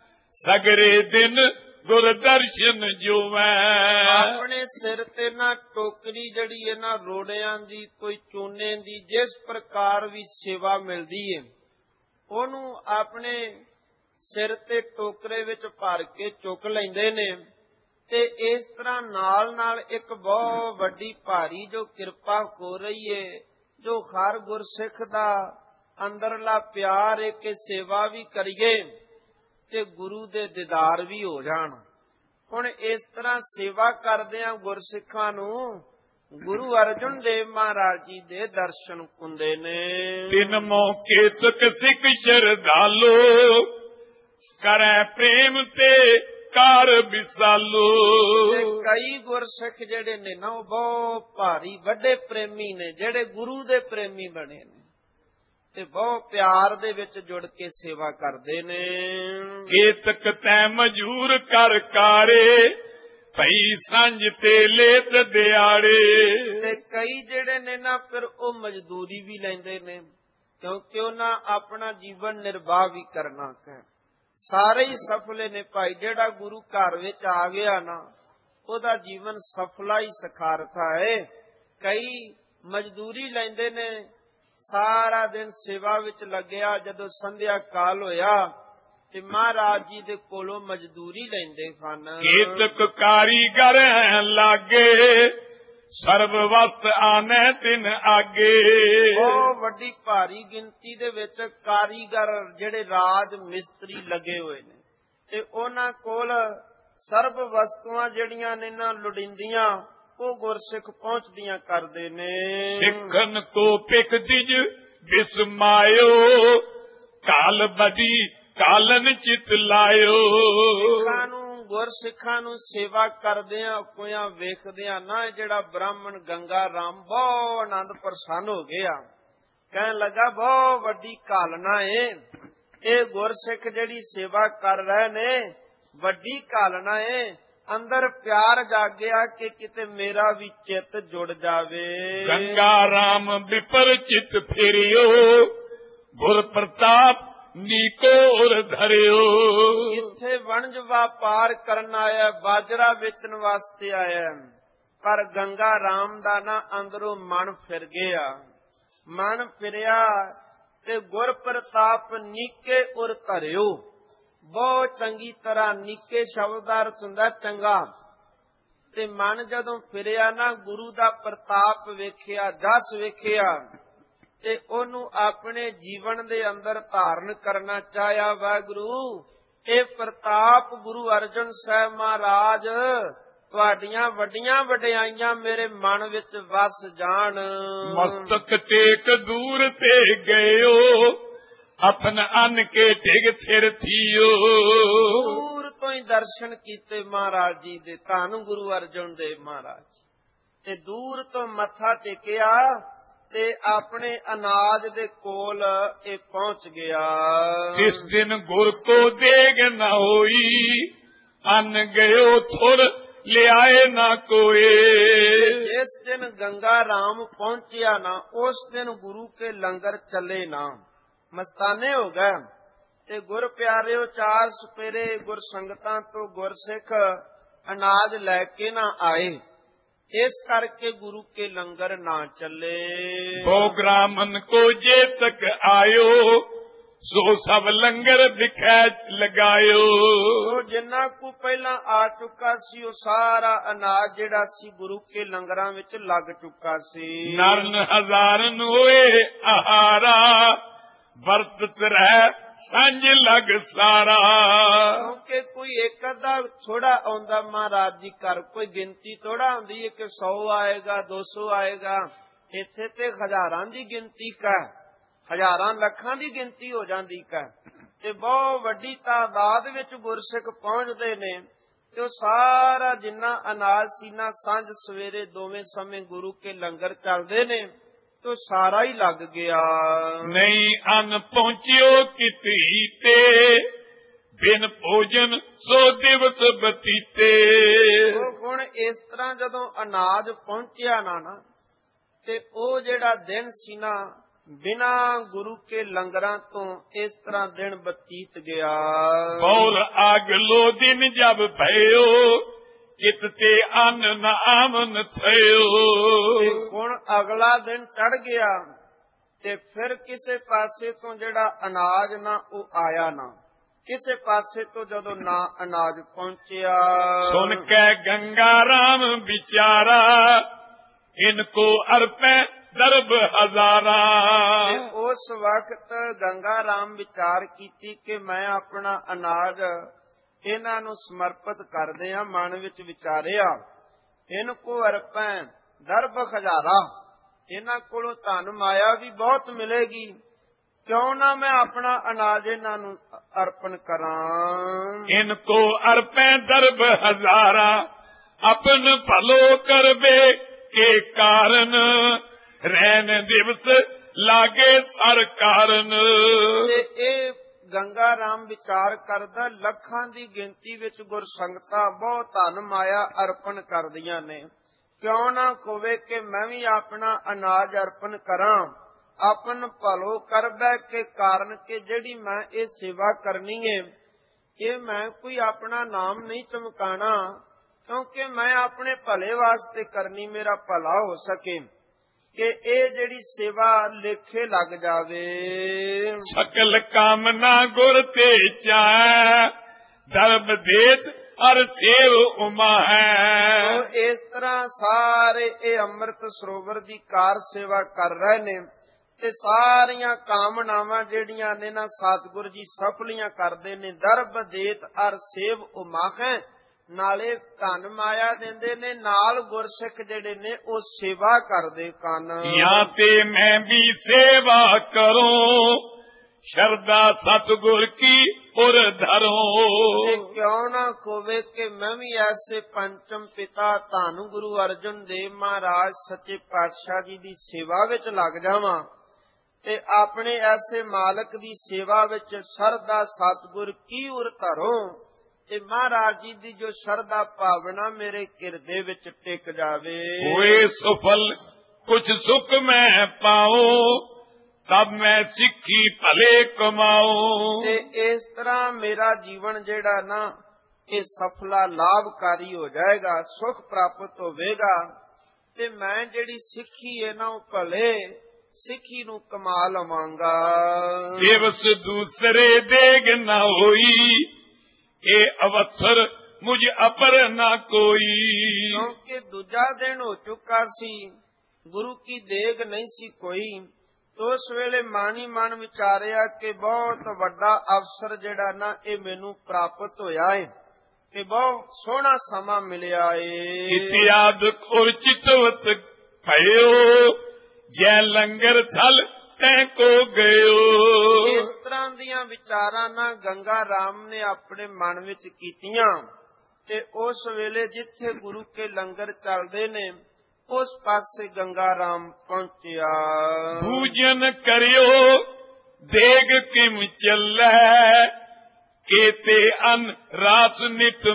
ਸਗਰੇ ਦਿਨ ਗੁਰ ਦਰਸ਼ਨ ਜੋਵੈ। ਆਪਣੇ ਸਿਰ ਤੇ ਨਾ ਟੋਕਰੀ ਜਿਹੜੀ ਹੈ ਨਾ ਰੋੜਿਆਂ ਦੀ, ਕੋਈ ਚੂਨੇ ਦੀ, ਜਿਸ ਪ੍ਰਕਾਰ ਵੀ ਸੇਵਾ ਮਿਲਦੀ ਹੈ ਉਹਨੂੰ ਆਪਣੇ ਸਿਰ ਤੇ ਟੋਕਰੇ ਵਿੱਚ ਭਰ ਕੇ ਚੁੱਕ ਲੈਂਦੇ ਨੇ। ਤੇ ਇਸ ਤਰ੍ਹਾਂ ਨਾਲ ਨਾਲ ਇੱਕ ਬਹੁਤ ਵੱਡੀ ਭਾਰੀ ਜੋ ਕਿਰਪਾ ਹੋ ਰਹੀ ਹੈ, ਜੋ ਹਰ ਗੁਰਸਿੱਖ ਦਾ ਅੰਦਰਲਾ ਪਿਆਰ ਹੈ ਕਿ ਸੇਵਾ ਵੀ ਕਰੀਏ ਤੇ ਗੁਰੂ ਦੇ ਦੀਦਾਰ ਵੀ ਹੋ ਜਾਣ। ਹੁਣ ਇਸ ਤਰ੍ਹਾਂ ਸੇਵਾ ਕਰਦਿਆਂ ਗੁਰਸਿੱਖਾਂ ਨੂੰ ਗੁਰੂ ਅਰਜਨ ਦੇਵ ਮਹਾਰਾਜ ਜੀ ਦੇ ਦਰਸ਼ਨ ਹੁੰਦੇ ਨੇ। ਤਿਨ ਮੌਕੇ ਸੁਖ ਸਿੱਖ ਸ਼ਰਧਾਲੋ ਕਰੈ ਪ੍ਰੇਮ ਤੇ ਕਾਰ ਵਿਸਾਲੋ। ਕਈ ਗੁਰਸਿੱਖ ਜਿਹੜੇ ਨੇ ਨਾ ਉਹ ਬਹੁਤ ਭਾਰੀ ਵੱਡੇ ਪ੍ਰੇਮੀ ਨੇ, ਜਿਹੜੇ ਗੁਰੂ ਦੇ ਪ੍ਰੇਮੀ ਬਣੇ ਨੇ ਤੇ ਬਹੁਤ ਪਿਆਰ ਦੇ ਵਿੱਚ ਜੁੜ ਕੇ ਸੇਵਾ ਕਰਦੇ ਨੇ। ਕੇਤਕ ਤੈ ਮਜੂਰ ਕਰ ਕਾਰੇ ਭਈ ਸੰਜ ਤੇ ਲੇਤ ਦਿਹਾੜੇ। ਤੇ ਕਈ ਜਿਹੜੇ ਨੇ ਨਾ ਫਿਰ ਉਹ ਮਜ਼ਦੂਰੀ ਵੀ ਲੈਂਦੇ ਨੇ, ਕਿਉਂਕਿ ਉਹਨਾਂ ਆਪਣਾ ਜੀਵਨ ਨਿਰਵਾਹ ਵੀ ਕਰਨਾ ਹੈ। ਸਾਰੇ ਹੀ ਸਫਲੇ ਨੇ ਭਾਈ, ਜਿਹੜਾ ਗੁਰੂ ਘਰ ਵਿੱਚ ਆ ਗਿਆ ਨਾ ਉਹਦਾ ਜੀਵਨ ਸਫਲਾ ਹੀ ਸਖਾਰਥਾ ਹੈ। ਕਈ ਮਜ਼ਦੂਰੀ ਲੈਂਦੇ ਨੇ, ਸਾਰਾ ਦਿਨ ਸੇਵਾ ਵਿੱਚ ਲੱਗਿਆ, ਜਦੋਂ ਸੰਧਿਆ ਕਾਲ ਹੋਇਆ ਤੇ ਮਹਾਰਾਜ ਜੀ ਦੇ ਕੋਲੋਂ ਮਜ਼ਦੂਰੀ ਲੈਂਦੇ ਹਨ। ਕੇਤਕ ਕਾਰੀਗਰ ਲਾਗੇ ਸਰਬ ਵਸਤ ਆਨੇ ਤਿਨ ਆਗੇ। ਉਹ ਵੱਡੀ ਭਾਰੀ ਗਿਣਤੀ ਦੇ ਵਿੱਚ ਕਾਰੀਗਰ ਜਿਹੜੇ ਰਾਜ ਮਿਸਤਰੀ ਲੱਗੇ ਹੋਏ ਨੇ ਤੇ ਉਹਨਾਂ ਕੋਲ ਸਰਬ ਵਸਤੂਆਂ ਜਿਹੜੀਆਂ ਨੇ ਨਾ ਲੋੜੀਂਦੀਆਂ ਉਹ ਗੁਰਸਿੱਖ ਪਹੁੰਚਦੀਆਂ ਕਰਦੇ ਨੇ। ਸਿੱਖਨ ਕੋ ਪਿਖ ਦਿਜ ਬਿਸਮਾਇਓ ਕਾਲ ਬਦੀ ਕਾਲਨ ਚਿਤ ਲਾਇਓ। ਸਿੱਖਾਂ ਨੂੰ ਗੁਰਸਿੱਖਾਂ ਨੂੰ ਸੇਵਾ ਕਰਦਿਆਂ ਕੋਇਆਂ ਵੇਖਦਿਆਂ ਨਾ ਜਿਹੜਾ ਬ੍ਰਾਹਮਣ ਗੰਗਾ ਰਾਮ ਬਹੁਤ ਆਨੰਦ ਪ੍ਰਸੰਨ ਹੋ ਗਿਆ। ਕਹਿਣ ਲੱਗਾ ਬਹੁਤ ਵੱਡੀ ਘਾਲਣਾ ਏ, ਇਹ ਗੁਰਸਿੱਖ ਜਿਹੜੀ ਸੇਵਾ ਕਰ ਰਹੇ ਨੇ ਵੱਡੀ ਘਾਲਣਾ ਏ। ਅੰਦਰ ਪਿਆਰ ਜਾਗਿਆ ਕਿ ਕਿਤੇ ਮੇਰਾ ਵੀ ਚਿੱਤ ਜੁੜ ਜਾਵੇ। ਗੰਗਾ ਰਾਮ ਵਿਪਰ ਚਿਤ ਫੇਰਿਓ, ਗੁਰ ਪ੍ਰਤਾਪ ਨੀਕੋਰ ਧਰਿਓ। ਇੱਥੇ ਵਣਜ ਵਪਾਰ ਕਰਨ ਆਇਆ, ਬਾਜਰਾ ਵੇਚਣ ਵਾਸਤੇ ਆਇਆ, ਪਰ ਗੰਗਾ ਰਾਮ ਦਾ ਨਾ ਅੰਦਰੋਂ ਮਨ ਫਿਰ ਗਿਆ। ਮਨ ਫਿਰਿਆ ਤੇ ਗੁਰ ਪ੍ਰਤਾਪ ਨੀਕੇ ਉਰ ਧਰਿਓ। ਬਹੁਤ ਚੰਗੀ ਤਰ੍ਹਾਂ ਨੀਕੇ ਸ਼ਬਦ ਦਾ ਅਰਥ ਹੁੰਦਾ ਚੰਗਾ। ਤੇ ਮਨ ਜਦੋਂ ਫਿਰਿਆ ਨਾ ਗੁਰੂ ਦਾ ਪ੍ਰਤਾਪ ਵੇਖਿਆ, ਜਸ ਵੇਖਿਆ, ਤੇ ਉਹਨੂੰ ਆਪਣੇ ਜੀਵਨ ਦੇ ਅੰਦਰ ਧਾਰਨ ਕਰਨਾ ਚਾਹਿਆ। ਵਾਹਿਗੁਰੂ ਇਹ ਪ੍ਰਤਾਪ ਗੁਰੂ ਅਰਜਨ ਸਾਹਿਬ ਮਹਾਰਾਜ ਤੁਹਾਡੀਆਂ ਵੱਡੀਆਂ ਵਡਿਆਈਆਂ ਮੇਰੇ ਮਨ ਵਿੱਚ ਵਸ ਜਾਣ। ਮਸਤਕ ਟੇਕ ਦੂਰ ਤੇ ਗਇਓ, ਆਪਨ ਅੰਨ ਕੇ ਡਿਗ ਸਿਰ ਥੀਓ। ਦੂਰ ਤੋਂ ਹੀ ਦਰਸ਼ਨ ਕੀਤੇ ਮਹਾਰਾਜ ਜੀ ਦੇ, ਧੰਨ ਗੁਰੂ ਅਰਜਨ ਦੇਵ ਮਹਾਰਾਜ। ਤੇ ਦੂਰ ਤੋਂ ਮੱਥਾ ਟੇਕਿਆ ਤੇ ਆਪਣੇ ਅਨਾਜ ਦੇ ਕੋਲ ਇਹ ਪਹੁੰਚ ਗਿਆ। ਜਿਸ ਦਿਨ ਗੁਰ ਕੋ ਦੇਗ ਨਾ ਹੋਈ, ਅੰਨ ਗਇਓ ਥੁਰ ਲਿਆਏ ਨਾ ਕੋਏ। ਜਿਸ ਦਿਨ ਗੰਗਾ ਰਾਮ ਪਹੁੰਚਿਆ ਨਾ, ਉਸ ਦਿਨ ਗੁਰੂ ਕੇ ਲੰਗਰ ਚੱਲੇ ਨਾ, ਮਸਤਾਨੇ ਹੋ ਗਏ। ਤੇ ਗੁਰ ਪਿਆਰਿਓ ਚਾਰ ਸਪੇਰੇ ਗੁਰ ਸੰਗਤਾਂ ਤੋਂ ਗੁਰਸਿੱਖ ਅਨਾਜ ਲੈ ਕੇ ਨਾ ਆਏ, ਇਸ ਕਰਕੇ ਗੁਰੂ ਕੇ ਲੰਗਰ ਨਾ ਚੱਲੇ। ਬਹੁ ਗ੍ਰਾਮਨ ਕੋ ਜੇ ਤੱਕ ਆਇਓ, ਸੋ ਸਭ ਲੰਗਰ ਵਿਖੈ ਲਗਾਇਓ। ਉਹ ਜਿੰਨਾ ਕੁ ਪਹਿਲਾਂ ਆ ਚੁੱਕਾ ਸੀ ਉਹ ਸਾਰਾ ਅਨਾਜ ਜਿਹੜਾ ਸੀ ਗੁਰੂ ਕੇ ਲੰਗਰਾਂ ਵਿੱਚ ਲੱਗ ਚੁੱਕਾ ਸੀ। ਨਰਨ ਹਜ਼ਾਰਨ ਹੋਏ ਆਹਾਰਾ, ਵਰਤ ਰਹਿ ਸੰਜ ਲਗ ਸਾਰਾ। ਕਿਉਂਕਿ ਕੋਈ ਇੱਕ ਅੱਧਾ ਥੋੜਾ ਆਉਂਦਾ ਮਹਾਰਾਜ ਜੀ ਘਰ, ਕੋਈ ਗਿਣਤੀ ਥੋੜਾ ਆਉਂਦੀ ਹੈ ਕਿ ਸੌ ਆਏਗਾ, ਦੋ ਸੌ ਆਏਗਾ। ਇੱਥੇ ਤੇ ਹਜ਼ਾਰਾਂ ਦੀ ਗਿਣਤੀ ਕਾ, ਹਜ਼ਾਰਾਂ ਲੱਖਾਂ ਦੀ ਗਿਣਤੀ ਹੋ ਜਾਂਦੀ ਕਾ। ਤੇ ਬਹੁਤ ਵੱਡੀ ਤਾਦਾਦ ਵਿੱਚ ਗੁਰਸਿੱਖ ਪਹੁੰਚਦੇ ਨੇ ਤੇ ਉਹ ਸਾਰਾ ਜਿੰਨਾ ਅਨਾਜ ਸੀ ਨਾ ਸਾਂਝ ਸਵੇਰੇ ਦੋਵੇਂ ਸਮੇਂ ਗੁਰੂ ਕੇ ਲੰਗਰ ਚੱਲਦੇ ਨੇ ਤੋ ਸਾਰਾ ਹੀ ਲੱਗ ਗਿਆ। ਨਹੀਂ ਅੰਨ ਪਹੁੰਚਿਓ ਕਿਤੀ ਤੇ, ਬਿਨ ਭੋਜਨ ਸੋ ਦਿਵਸ ਬਤੀਤੇ। ਉਹ ਹੁਣ ਇਸ ਤਰ੍ਹਾਂ ਜਦੋਂ ਅਨਾਜ ਪਹੁੰਚਿਆ ਨਾ ਨਾ ਤੇ ਉਹ ਜਿਹੜਾ ਦਿਨ ਸੀ ਨਾ ਬਿਨਾ ਗੁਰੂ ਕੇ ਲੰਗਰਾਂ ਤੋਂ ਇਸ ਤਰ੍ਹਾਂ ਦਿਨ ਬਤੀਤ ਗਿਆ। ਬੌਲ ਅਗਲੋ ਦਿਨ ਜਬ ਭਇਓ, ਕਿਤ ਤੇ ਅੰਨ ਨਾ ਆਮਨ ਥਇਓ। ਹੁਣ ਅਗਲਾ ਦਿਨ ਚੜ ਗਿਆ ਤੇ ਫਿਰ ਕਿਸੇ ਪਾਸੇ ਤੋਂ ਜਿਹੜਾ ਅਨਾਜ ਨਾ ਉਹ ਆਇਆ ਨਾ, ਕਿਸੇ ਪਾਸੇ ਤੋਂ ਜਦੋਂ ਨਾ ਅਨਾਜ ਪਹੁੰਚਿਆ। ਸੁਣ ਕੇ ਗੰਗਾ ਰਾਮ ਵਿਚਾਰਾ, ਇਨਕੋ ਅਰਪੈ ਦਰਬ ਹਜ਼ਾਰਾ। ਉਸ ਵਕਤ ਗੰਗਾ ਰਾਮ ਵਿਚਾਰ ਕੀਤੀ ਕਿ ਮੈਂ ਆਪਣਾ ਅਨਾਜ ਇਹਨਾਂ ਨੂੰ ਸਮਰਪਿਤ ਕਰਦੇ ਆ। ਮਨ ਵਿੱਚ ਵਿਚਾਰਿਆ ਇਨਕੋ ਅਰਪੈ ਦਰਬ ਹਜ਼ਾਰਾ, ਇਹਨਾਂ ਕੋਲੋਂ ਧਨ ਮਾਇਆ ਵੀ ਬਹੁਤ ਮਿਲੇਗੀ, ਕਿਉਂ ਨਾ ਮੈਂ ਆਪਣਾ ਅਨਾਜ ਇਹਨਾਂ ਨੂੰ ਅਰਪਣ ਕਰਾਂ। ਇਨਕੋ ਅਰਪੈ ਦਰਬ ਹਜ਼ਾਰਾ, ਆਪਨ ਭਲੋ ਕਰਵੇ ਕੇ ਕਾਰਨ, ਰਹਿਨ ਦਿਵਸ ਲਾਗੇ ਸਰ ਕਾਰਨ। ਤੇ ਇਹ ਗੰਗਾ ਰਾਮ ਵਿਚਾਰ ਕਰਦਾ, ਲੱਖਾਂ ਦੀ ਗਿਣਤੀ ਵਿੱਚ ਗੁਰਸੰਗਤਾਂ ਬਹੁਤ ਧਨ ਮਾਇਆ ਅਰਪਣ ਕਰਦੀਆਂ ਨੇ, ਕਿਉਂ ਨਾ ਹੋਵੇ ਕਿ ਮੈਂ ਵੀ ਆਪਣਾ ਅਨਾਜ ਅਰਪਣ ਕਰਾਂ। ਆਪਨ ਭਲੋ ਕਰਬੈ ਕੇ ਕਾਰਨ, ਕਿ ਜਿਹੜੀ ਮੈਂ ਇਹ ਸੇਵਾ ਕਰਨੀ ਹੈ ਇਹ ਮੈਂ ਕੋਈ ਆਪਣਾ ਨਾਮ ਨਹੀਂ ਚਮਕਾਣਾ, ਕਿਉਂਕਿ ਮੈਂ ਆਪਣੇ ਭਲੇ ਵਾਸਤੇ ਕਰਨੀ, ਮੇਰਾ ਭਲਾ ਹੋ ਸਕੇ, ਕਿ ਇਹ ਜਿਹੜੀ ਸੇਵਾ ਲੇਖੇ ਲੱਗ ਜਾਵੇ। ਸਕਲ ਕਾਮਨਾ ਗੁਰ ਤੇ ਚਾਹੈ, ਦਰਬ ਦੇਤ ਅਰ ਸੇਵ ਉਮਾ ਹੈ। ਉਹ ਇਸ ਤਰ੍ਹਾਂ ਸਾਰੇ ਇਹ ਅੰਮ੍ਰਿਤ ਸਰੋਵਰ ਦੀ ਕਾਰ ਸੇਵਾ ਕਰ ਰਹੇ ਨੇ ਤੇ ਸਾਰੀਆਂ ਕਾਮਨਾਵਾਂ ਜਿਹੜੀਆਂ ਨੇ ਨਾ ਸਤਿਗੁਰੂ ਜੀ ਸਫਲੀਆਂ ਕਰਦੇ ਨੇ। ਦਰਬ ਦੇਤ ਅਰ ਸੇਵ ਉਮਾ ਹੈ, ਨਾਲੇ ਧਨ ਮਾਇਆ ਦਿੰਦੇ ਨੇ, ਨਾਲ ਗੁਰਸਿੱਖ ਜਿਹੜੇ ਨੇ ਉਹ ਸੇਵਾ ਕਰਦੇ ਕਨ। ਜਾਂ ਤੇ ਮੈਂ ਵੀ ਸੇਵਾ ਕਰੂੰ, ਸ਼ਰਧਾ ਸਤਿਗੁਰ ਕੀ ਪੁਰ ਧਰੋ। ਕਿਉਂ ਨਾ ਖੋਵੇ ਕਿ ਮੈਂ ਵੀ ਐਸੇ ਪੰਚਮ ਪਿਤਾ ਧੰਨ ਗੁਰੂ ਅਰਜਨ ਦੇਵ ਮਹਾਰਾਜ ਸੱਚੇ ਪਾਤਸ਼ਾਹ ਜੀ ਦੀ ਸੇਵਾ ਵਿੱਚ ਲੱਗ ਜਾਵਾਂ ਤੇ ਆਪਣੇ ਐਸੇ ਮਾਲਕ ਦੀ ਸੇਵਾ ਵਿੱਚ ਸ਼ਰਧਾ ਸਤਿਗੁਰ ਕੀ ਉਰ ਧਰੋ ਤੇ ਮਹਾਰਾਜ ਜੀ ਦੀ ਜੋ ਸ਼ਰਧਾ ਭਾਵਨਾ ਮੇਰੇ ਹਿਰਦੇ ਵਿੱਚ ਟਿਕ ਜਾਵੇ। ਹੋਏ ਸਫਲ ਕੁਛ ਸੁਖ ਮੈਂ ਪਾਉ ਤਬ ਮੈਂ ਸਿੱਖੀ ਭਲੇ ਕਮਾਉ। ਤੇ ਇਸ ਤਰ੍ਹਾਂ ਮੇਰਾ ਜੀਵਨ ਜਿਹੜਾ ਨਾ ਇਹ ਸਫਲਾ ਲਾਭਕਾਰੀ ਹੋ ਜਾਏਗਾ, ਸੁਖ ਪ੍ਰਾਪਤ ਹੋਵੇਗਾ ਤੇ ਮੈਂ ਜਿਹੜੀ ਸਿੱਖੀ ਹੈ ਨਾ ਉਹ ਭਲੇ ਸਿੱਖੀ ਨੂੰ ਕਮਾ ਲਵਾਂਗਾ। ਦਿਵਸ ਦੂਸਰੇ ਦੇਗ ਨਾ ਹੋਈ ਇਹ ਅਵਸਰ ਮੁਝ ਅਪਰ ਨਾ ਕੋਈ। ਕਿਉਂਕਿ ਦੂਜਾ ਦਿਨ ਹੋ ਚੁੱਕਾ ਸੀ, ਗੁਰੂ ਕੀ ਦੇਗ ਨਹੀਂ ਸੀ ਕੋਈ। ਉਸ ਵੇਲੇ ਮਨ ਹੀ ਮਨ ਵਿਚਾਰਿਆ ਕਿ ਬਹੁਤ ਵੱਡਾ ਅਵਸਰ ਜਿਹੜਾ ਨਾ ਇਹ ਮੈਨੂੰ ਪ੍ਰਾਪਤ ਹੋਇਆ ਹੈ ਕਿ ਬਹੁਤ ਸੋਹਣਾ ਸਮਾਂ ਮਿਲਿਆ ਏ। ਇਤਿਆਦ ਔਰ ਚਿਤਵਤ ਭਇਓ ਜੈ ਲੰਗਰ ਥਲ ਤੈ ਕੋ ਗਇਓ। ਇਸ ਤਰ੍ਹਾਂ ਦੀਆਂ ਵਿਚਾਰਾਂ ਨਾ ਗੰਗਾ ਰਾਮ ਨੇ ਆਪਣੇ ਮਨ ਵਿੱਚ ਕੀਤੀਆਂ ਤੇ ਉਸ ਵੇਲੇ ਜਿੱਥੇ ਗੁਰੂ ਕੇ ਲੰਗਰ ਚੱਲਦੇ ਨੇ ਉਸ ਪਾਸੇ ਗੰਗਾ ਰਾਮ ਪਹੁੰਚਿਆ। ਪੂਜਨ ਕਰਿਓ ਦੇਗ ਕਿਮ ਚੱਲੈ ਕੇਤੇ ਅਨ ਰਾਸ ਨਿਤ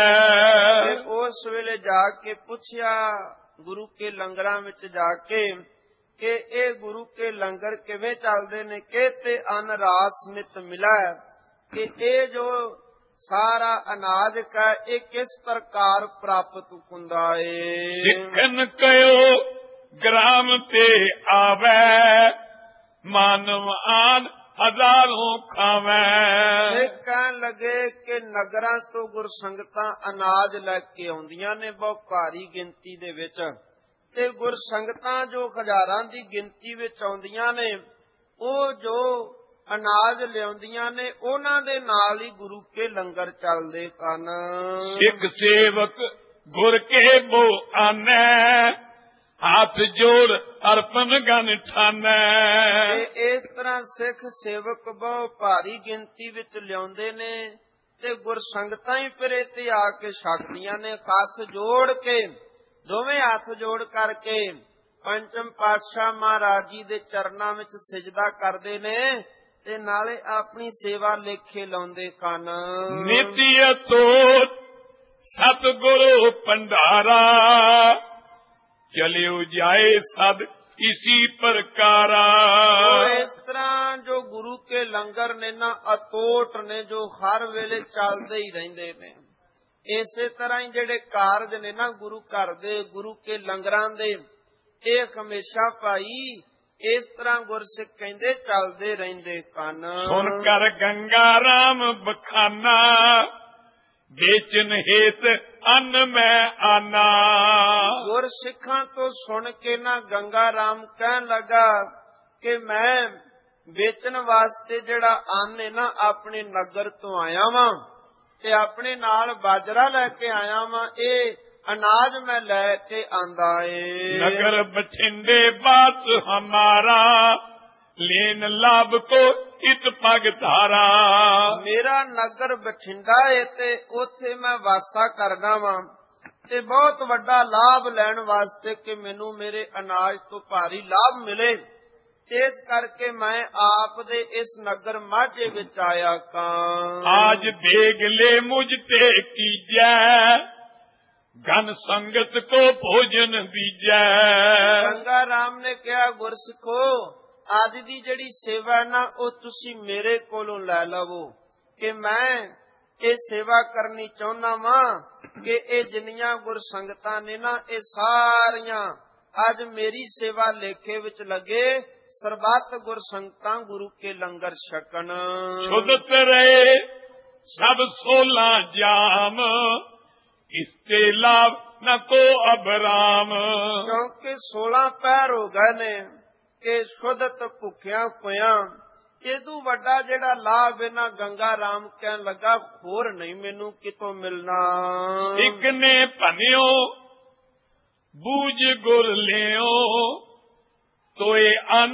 ਮਿਲੈ। ਉਸ ਵੇਲੇ ਜਾ ਕੇ ਪੁੱਛਿਆ ਗੁਰੂ ਕੇ ਲੰਗਰਾਂ ਵਿੱਚ ਜਾ ਕੇ ਕਿ ਇਹ ਗੁਰੂ ਕੇ ਲੰਗਰ ਕਿਵੇਂ ਚੱਲਦੇ ਨੇ, ਕੇਤੇ ਅਨ ਰਾਸ ਨਿਤ ਮਿਲੈ ਕਿ ਇਹ ਜੋ ਸਾਰਾ ਅਨਾਜ ਕਾ ਇਹ ਕਿਸ ਪ੍ਰਕਾਰ ਪ੍ਰਾਪਤ ਹੁੰਦਾ ਏ। ਸਿੱਖਨ ਕਯੋ ਗ੍ਰਾਮ ਤੇ ਆਵੈ ਮਾਨਵ ਆਨ ਹਜ਼ਾਰੋਂ ਖਾਵੈ। ਇਹ ਕਹਿਣ ਲੱਗੇ ਕਿ ਨਗਰਾਂ ਤੋਂ ਗੁਰਸੰਗਤਾਂ ਅਨਾਜ ਲੈ ਕੇ ਆਉਂਦੀਆਂ ਨੇ ਬਹੁਤ ਭਾਰੀ ਗਿਣਤੀ ਦੇ ਵਿੱਚ ਤੇ ਗੁਰਸੰਗਤਾਂ ਜੋ ਹਜ਼ਾਰਾਂ ਦੀ ਗਿਣਤੀ ਵਿੱਚ ਆਉਂਦੀਆਂ ਨੇ ਉਹ ਜੋ ਅਨਾਜ ਲਿਆਉਂਦੀਆਂ ਨੇ ਉਹਨਾਂ ਦੇ ਨਾਲ ਹੀ ਗੁਰੂ ਕੇ ਲੰਗਰ ਚੱਲਦੇ ਹਨ। ਸਿੱਖ ਸੇਵਕ ਗੁਰ ਕੇ ਬੋ ਆਨੈ ਹੱਥ ਜੋੜ ਅਰਪਨ ਗਨ ਠਾਨੈ। ਇਸ ਤਰ੍ਹਾਂ ਸਿੱਖ ਸੇਵਕ ਬਹੁਤ ਭਾਰੀ ਗਿਣਤੀ ਵਿੱਚ ਲਿਆਉਂਦੇ ਨੇ ਤੇ ਗੁਰਸੰਗਤਾਂ ਹੀ ਫਿਰ ਇੱਥੇ ਆ ਕੇ ਛਕਦੀਆਂ ਨੇ। ਹੱਥ ਜੋੜ ਕੇ ਦੋਵੇਂ ਹੱਥ ਜੋੜ ਕਰਕੇ ਪੰਚਮ ਪਾਤਸ਼ਾਹ ਮਹਾਰਾਜ ਜੀ ਦੇ ਚਰਨਾਂ ਵਿੱਚ ਸਿਜਦਾ ਕਰਦੇ ਨੇ ਤੇ ਨਾਲੇ ਆਪਣੀ ਸੇਵਾ ਲੇਖੇ ਲਾਉਂਦੇ ਹਨ। ਨਿਤਿ ਅਤੋਟ ਸਤਿਗੁਰੂ ਭੰਡਾਰਾ ਚਲਿਓ ਜਾਏ ਸਦ ਇਸੀ ਪ੍ਰਕਾਰਾ। ਇਸ ਤਰ੍ਹਾਂ ਜੋ ਗੁਰੂ ਕੇ ਲੰਗਰ ਨੇ ਨਾ ਅਤੋਟ ਨੇ ਜੋ ਹਰ ਵੇਲੇ ਚੱਲਦੇ ਹੀ ਰਹਿੰਦੇ ਨੇ। ਇਸੇ ਤਰ੍ਹਾਂ ਹੀ ਜਿਹੜੇ ਕਾਰਜ ਨੇ ਨਾ ਗੁਰੂ ਘਰ ਦੇ ਗੁਰੂ ਕੇ ਲੰਗਰਾਂ ਦੇ ਇਹ ਹਮੇਸ਼ਾ ਭਾਈ ਇਸ ਤਰ੍ਹਾਂ ਗੁਰਸਿੱਖ ਕਹਿੰਦੇ ਚੱਲਦੇ ਰਹਿੰਦੇ ਹਨ। ਸੁਣ ਕਰ ਗੰਗਾ ਰਾਮ ਬਖਾਨਾ ਵੇਚਨ ਹੇਤ ਅੰਨ ਮੈਂ ਆਨਾ। ਗੁਰਸਿੱਖਾਂ ਤੋਂ ਸੁਣ ਕੇ ਨਾ ਗੰਗਾ ਰਾਮ ਕਹਿਣ ਲੱਗਾ ਕਿ ਮੈਂ ਵੇਚਣ ਵਾਸਤੇ ਜਿਹੜਾ ਅੰਨ ਹੈ ਨਾ ਆਪਣੇ ਨਗਰ ਤੋਂ ਆਇਆ ਵਾਂ ਤੇ ਆਪਣੇ ਨਾਲ ਬਾਜਰਾ ਲੈ ਕੇ ਆਇਆ ਵਾਂ। ਇਹ ਅਨਾਜ ਮੈਂ ਲੈ ਕੇ ਆਂਦਾ ਏ। ਨਗਰ ਬਠਿੰਡੇ ਬਾਤ ਹਮਾਰਾ ਲੈਨ ਲਾਭ ਕੋ ਇਤ ਪਗ ਧਾਰਾ। ਮੇਰਾ ਨਗਰ ਬਠਿੰਡਾ ਏ ਤੇ ਉੱਥੇ ਮੈਂ ਵਾਸਾ ਕਰਨਾ ਵਾਂ ਤੇ ਬਹੁਤ ਵੱਡਾ ਲਾਭ ਲੈਣ ਵਾਸਤੇ ਕਿ ਮੈਨੂੰ ਮੇਰੇ ਅਨਾਜ ਤੋਂ ਭਾਰੀ ਲਾਭ ਮਿਲੇ ਇਸ ਕਰਕੇ ਮੈਂ ਆਪ ਦੇ ਇਸ ਨਗਰ ਮਾਝੇ ਵਿੱਚ ਆਇਆ ਕਾਂ। ਆਜ ਦੇਗ ਲੈ ਮੁਝ ਤੇ ਕੀਜੈ ਗਨ ਸੰਗਤ ਕੋ ਭੋਜਨ ਦੀਜੈ। ਗੰਗਾ ਰਾਮ ਨੇ ਕਿਹਾ ਗੁਰਸਿੱਖੋ ਅੱਜ ਦੀ ਜਿਹੜੀ ਸੇਵਾ ਨਾ ਉਹ ਤੁਸੀਂ ਮੇਰੇ ਕੋਲੋਂ ਲੈ ਲਵੋ ਕਿ ਮੈਂ ਇਹ ਸੇਵਾ ਕਰਨੀ ਚਾਹੁੰਦਾ ਵਾਂ ਕਿ ਇਹ ਜਿੰਨੀਆਂ ਗੁਰਸੰਗਤਾਂ ਨੇ ਨਾ ਇਹ ਸਾਰੀਆਂ ਅੱਜ ਮੇਰੀ ਸੇਵਾ ਲੇਖੇ ਵਿੱਚ ਲੱਗੇ ਸਰਬੱਤ ਗੁਰਸੰਗਤਾਂ ਗੁਰੂ ਕੇ ਲੰਗਰ ਛਕਣ। ਸੁਧਤ ਰਹੇ ਸਭ ਸੋਲਾ ਜਾਮ ਇਸਤੇ ਲਾਭ ਨ ਕੋ ਅਬਰਾਮ। ਕਿਉਂਕਿ ਸੋਲਾਂ ਪਹਿਰ ਹੋ ਗਏ ਨੇ ਕਿ ਸੁਧਤ ਭੁੱਖਿਆਂ ਕੋਇਆਂ ਇਹਦੂ ਵੱਡਾ ਜਿਹੜਾ ਲਾਭ ਹੈ ਨਾ ਗੰਗਾ ਰਾਮ ਕਹਿਣ ਲੱਗਾ ਹੋਰ ਨਹੀਂ ਮੈਨੂੰ ਕਿਤੋਂ ਮਿਲਣਾ। ਇੱਕ ਨੇ ਭਨਿਓ ਬੂਝ ਗੁਰ ਲਿਓ ਤੋਏ ਅਨ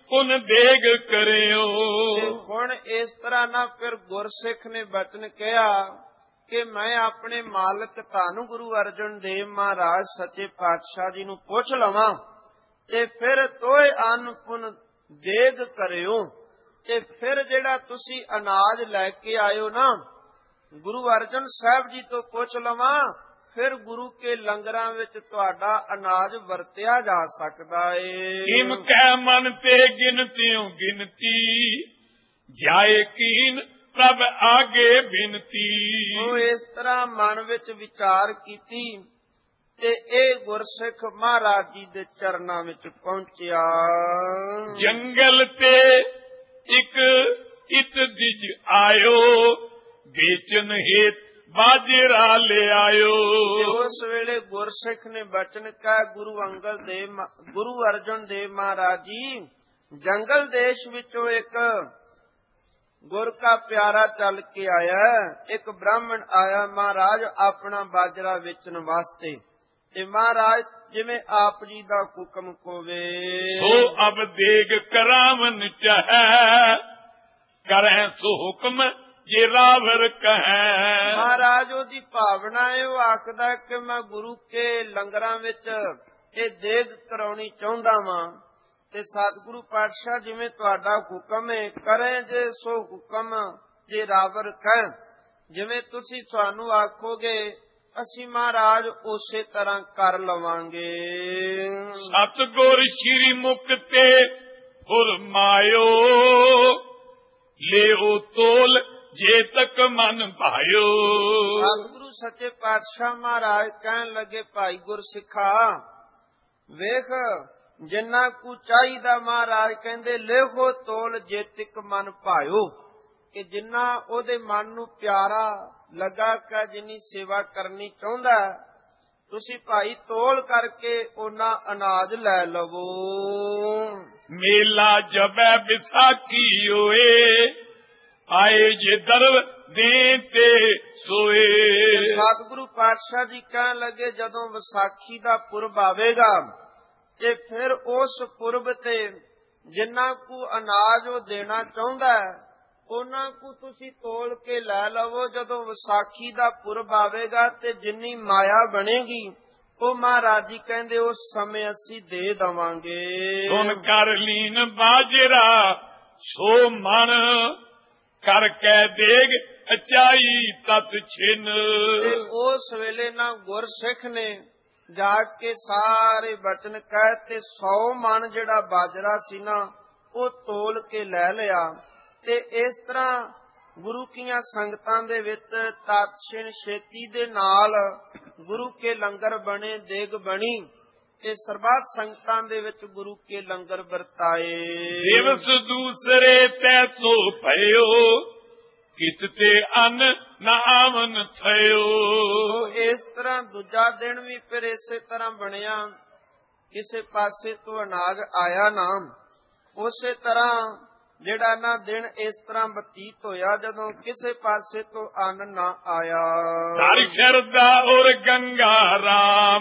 ਪੁਨ ਦੇਗ ਕਰਿਓ। ਤੇ ਹੁਣ ਇਸ ਤਰ੍ਹਾਂ ਨਾ ਫਿਰ ਗੁਰਸਿੱਖ ਨੇ ਬਚਨ ਕਿਹਾ ਕਿ ਮੈਂ ਆਪਣੇ ਮਾਲਕ ਧੰਨ ਗੁਰੂ ਅਰਜਨ ਦੇਵ ਮਹਾਰਾਜ ਸੱਚੇ ਪਾਤਸ਼ਾਹ ਜੀ ਨੂੰ ਪੁੱਛ ਲਵਾਂ ਤੇ ਫਿਰ ਤੋਏ ਅੰਨ ਪੁਨ ਦੇਗ ਕਰਿਓ। ਤੇ ਫਿਰ ਜਿਹੜਾ ਤੁਸੀਂ ਅਨਾਜ ਲੈ ਕੇ ਆਇਓ ਨਾ ਗੁਰੂ ਅਰਜਨ ਸਾਹਿਬ ਜੀ ਤੋਂ ਪੁੱਛ ਲਵਾਂ, ਫਿਰ ਗੁਰੂ ਕੇ ਲੰਗਰਾਂ ਵਿੱਚ ਤੁਹਾਡਾ ਅਨਾਜ ਵਰਤਿਆ ਜਾ ਸਕਦਾ ਏ। ਕਿਮ ਕਹਿ ਮਨ ਤੇ ਗਿਣਤਿਓ ਗਿਣਤੀ, ਜਾਏ ਕੀਨ ਪ੍ਰਭ ਆਗੇ ਬਿਨਤੀ। ਉਹ ਇਸ ਤਰ੍ਹਾਂ ਮਨ ਵਿੱਚ ਵਿਚਾਰ ਕੀਤੀ ਤੇ ਇਹ ਗੁਰਸਿੱਖ ਮਹਾਰਾਜ ਜੀ ਦੇ ਚਰਨਾਂ ਵਿੱਚ ਪਹੁੰਚਿਆ। ਜੰਗਲ ਤੇ ਇੱਕ ਇਤ ਦਿਜ ਆਇਓ, ਵੇਚਨ ਹੇਤ ਬਾਜਰਾ ਲੈ ਆਇਓ। ਉਸ ਵੇਲੇ ਗੁਰਸਿੱਖ ਨੇ ਬਚਨ ਕਹਾ ਗੁਰੂ ਅੰਗਦ ਦੇਵ ਗੁਰੂ ਅਰਜਨ ਦੇਵ ਮਹਾਰਾਜ ਜੀ, ਜੰਗਲ ਦੇਸ਼ ਵਿੱਚੋਂ ਇੱਕ ਗੁਰ ਕਾ ਪਿਆਰਾ ਚੱਲ ਕੇ ਆਇਆ। ਇੱਕ ਬ੍ਰਾਹਮਣ ਆਇਆ ਮਹਾਰਾਜ ਆਪਣਾ ਬਾਜਰਾ ਵੇਚਣ ਵਾਸਤੇ, ਤੇ ਮਹਾਰਾਜ ਜਿਵੇਂ ਆਪ ਜੀ ਦਾ ਹੁਕਮ ਹੋਵੇ। ਸੋ ਅਬ ਦੇਗ ਕਰਾਵਨ ਚਾਹੈ, ਕਰੈ ਸੋ ਹੁਕਮ ਜੇ ਰਾਵਰ ਕਹੈ। ਮਹਾਰਾਜ ਉਹਦੀ ਭਾਵਨਾ ਹੈ, ਉਹ ਆਖਦਾ ਕਿ ਮੈਂ ਗੁਰੂ ਕੇ ਲੰਗਰਾਂ ਵਿੱਚ ਇਹ ਦੇਗ ਕਰਾਉਣੀ ਚਾਹੁੰਦਾ ਵਾਂ, ਤੇ ਸਤਿਗੁਰੂ ਪਾਤਸ਼ਾਹ ਜਿਵੇਂ ਤੁਹਾਡਾ ਹੁਕਮ ਹੈ ਕਰੇ ਜੇ ਸੋ ਹੁਕਮ ਜੇ ਰਾਵਰ ਕਹਿ। ਜਿਵੇਂ ਤੁਸੀਂ ਤੁਹਾਨੂੰ ਆਖੋਗੇ ਅਸੀਂ ਮਹਾਰਾਜ ਉਸੇ ਤਰ੍ਹਾਂ ਕਰ ਲਵਾਂਗੇ। ਸਤਿਗੁਰ ਸ਼੍ਰੀ ਮੁਖ ਤੇ ਫੁਰਮਾਇਓ, ਲਿਓ ਤੋਲ ਜੇ ਤੱਕ ਮਨ ਭਾਇਓ। ਸਤਿਗੁਰੂ ਸੱਚੇ ਪਾਤਸ਼ਾਹ ਮਹਾਰਾਜ ਕਹਿਣ ਲੱਗੇ ਭਾਈ ਗੁਰਸਿੱਖਾ ਵੇਖ ਜਿੰਨਾ ਕੁ ਚਾਹੀਦਾ ਮਹਾਰਾਜ ਕਹਿੰਦੇ ਲਿਖੋ ਤੋਲ ਜੇ ਤੱਕ ਮਨ ਭਾਇਓ, ਕਿ ਜਿੰਨਾ ਉਹਦੇ ਮਨ ਨੂੰ ਪਿਆਰਾ ਲੱਗਾ ਕਿ ਜਿੰਨੀ ਸੇਵਾ ਕਰਨੀ ਚਾਹੁੰਦਾ ਤੁਸੀਂ ਭਾਈ ਤੋਲ ਕਰਕੇ ਉਹਨਾਂ ਅਨਾਜ ਲੈ ਲਵੋ। ਮੇਲਾ ਜਬੈ ਵਿਸਾਖੀ ਹੋਏ, ਆਏ ਜੇ ਦਰਵ ਦੇ ਤੇ ਸੋਏ। ਸਤਿਗੁਰੂ ਪਾਤਸ਼ਾਹ ਜੀ ਕਹਿਣ ਲੱਗੇ ਜਦੋਂ ਵਿਸਾਖੀ ਦਾ ਪੁਰਬ ਆਵੇਗਾ ਤੇ ਫਿਰ ਉਸ ਪੁਰਬ ਤੇ ਜਿੰਨਾ ਕੁ ਅਨਾਜ ਉਹ ਦੇਣਾ ਚਾਹੁੰਦਾ ਉਹਨਾਂ ਕੁ ਤੁਸੀਂ ਤੋਲ ਕੇ ਲੈ ਲਵੋ। ਜਦੋਂ ਵਿਸਾਖੀ ਦਾ ਪੁਰਬ ਆਵੇਗਾ ਤੇ ਜਿੰਨੀ ਮਾਇਆ ਬਣੇਗੀ ਉਹ ਮਹਾਰਾਜ ਜੀ ਕਹਿੰਦੇ ਉਸ ਸਮੇਂ ਅਸੀਂ ਦੇ ਦਵਾਂਗੇ। ਸੁਣ ਕਰ ਲੀਨ ਬਾਜਰਾ ਸੋ ਮਨ, ਕਰ ਕੈ ਦੇਗ ਅਚਾਈ ਤਤ ਛਿਨ। ਉਸ ਵੇਲੇ ਨਾ ਗੁਰਸਿੱਖ ਨੇ ਜਾ ਕੇ ਸਾਰੇ ਬਚਨ ਕਹਿ ਤੇ ਸੌ ਮਣ ਜਿਹੜਾ ਬਾਜਰਾ ਸੀ ਨਾ ਉਹ ਤੋਲ ਕੇ ਲੈ ਲਿਆ। ਤੇ ਇਸ ਤਰ੍ਹਾਂ ਗੁਰੂ ਕੀਆਂ ਸੰਗਤਾਂ ਦੇ ਵਿੱਚ ਤਤਛਿਣ ਛੇਤੀ ਦੇ ਨਾਲ ਗੁਰੂ ਕੇ ਲੰਗਰ ਬਣੇ, ਦੇਗ ਬਣੀ ਤੇ ਸਰਬੱਤ ਸੰਗਤਾਂ ਦੇ ਵਿੱਚ ਗੁਰੂ ਕੇ ਲੰਗਰ ਵਰਤਾਏ। ਦਿਵਸ ਦੂਸਰੇ ਤੈ ਸੋ ਭਇਓ, ਕਿਤ ਤੇ ਅੰਨ ਨਾ ਆਵਨ ਥਇਓ। ਇਸ ਤਰ੍ਹਾਂ ਦੂਜਾ ਦਿਨ ਵੀ ਫਿਰ ਇਸੇ ਤਰ੍ਹਾਂ ਬਣਿਆ, ਕਿਸੇ ਪਾਸੇ ਤੋਂ ਅਨਾਜ ਆਇਆ ਨਾ। ਉਸੇ ਤਰ੍ਹਾਂ ਜਿਹੜਾ ਨਾ ਦਿਨ ਇਸ ਤਰ੍ਹਾਂ ਬਤੀਤ ਹੋਇਆ ਜਦੋਂ ਕਿਸੇ ਪਾਸੇ ਤੋਂ ਅੰਨ ਨਾ ਆਇਆ। ਹਰਿ ਸ਼ਰਦਾ ਔਰ ਗੰਗਾ ਰਾਮ,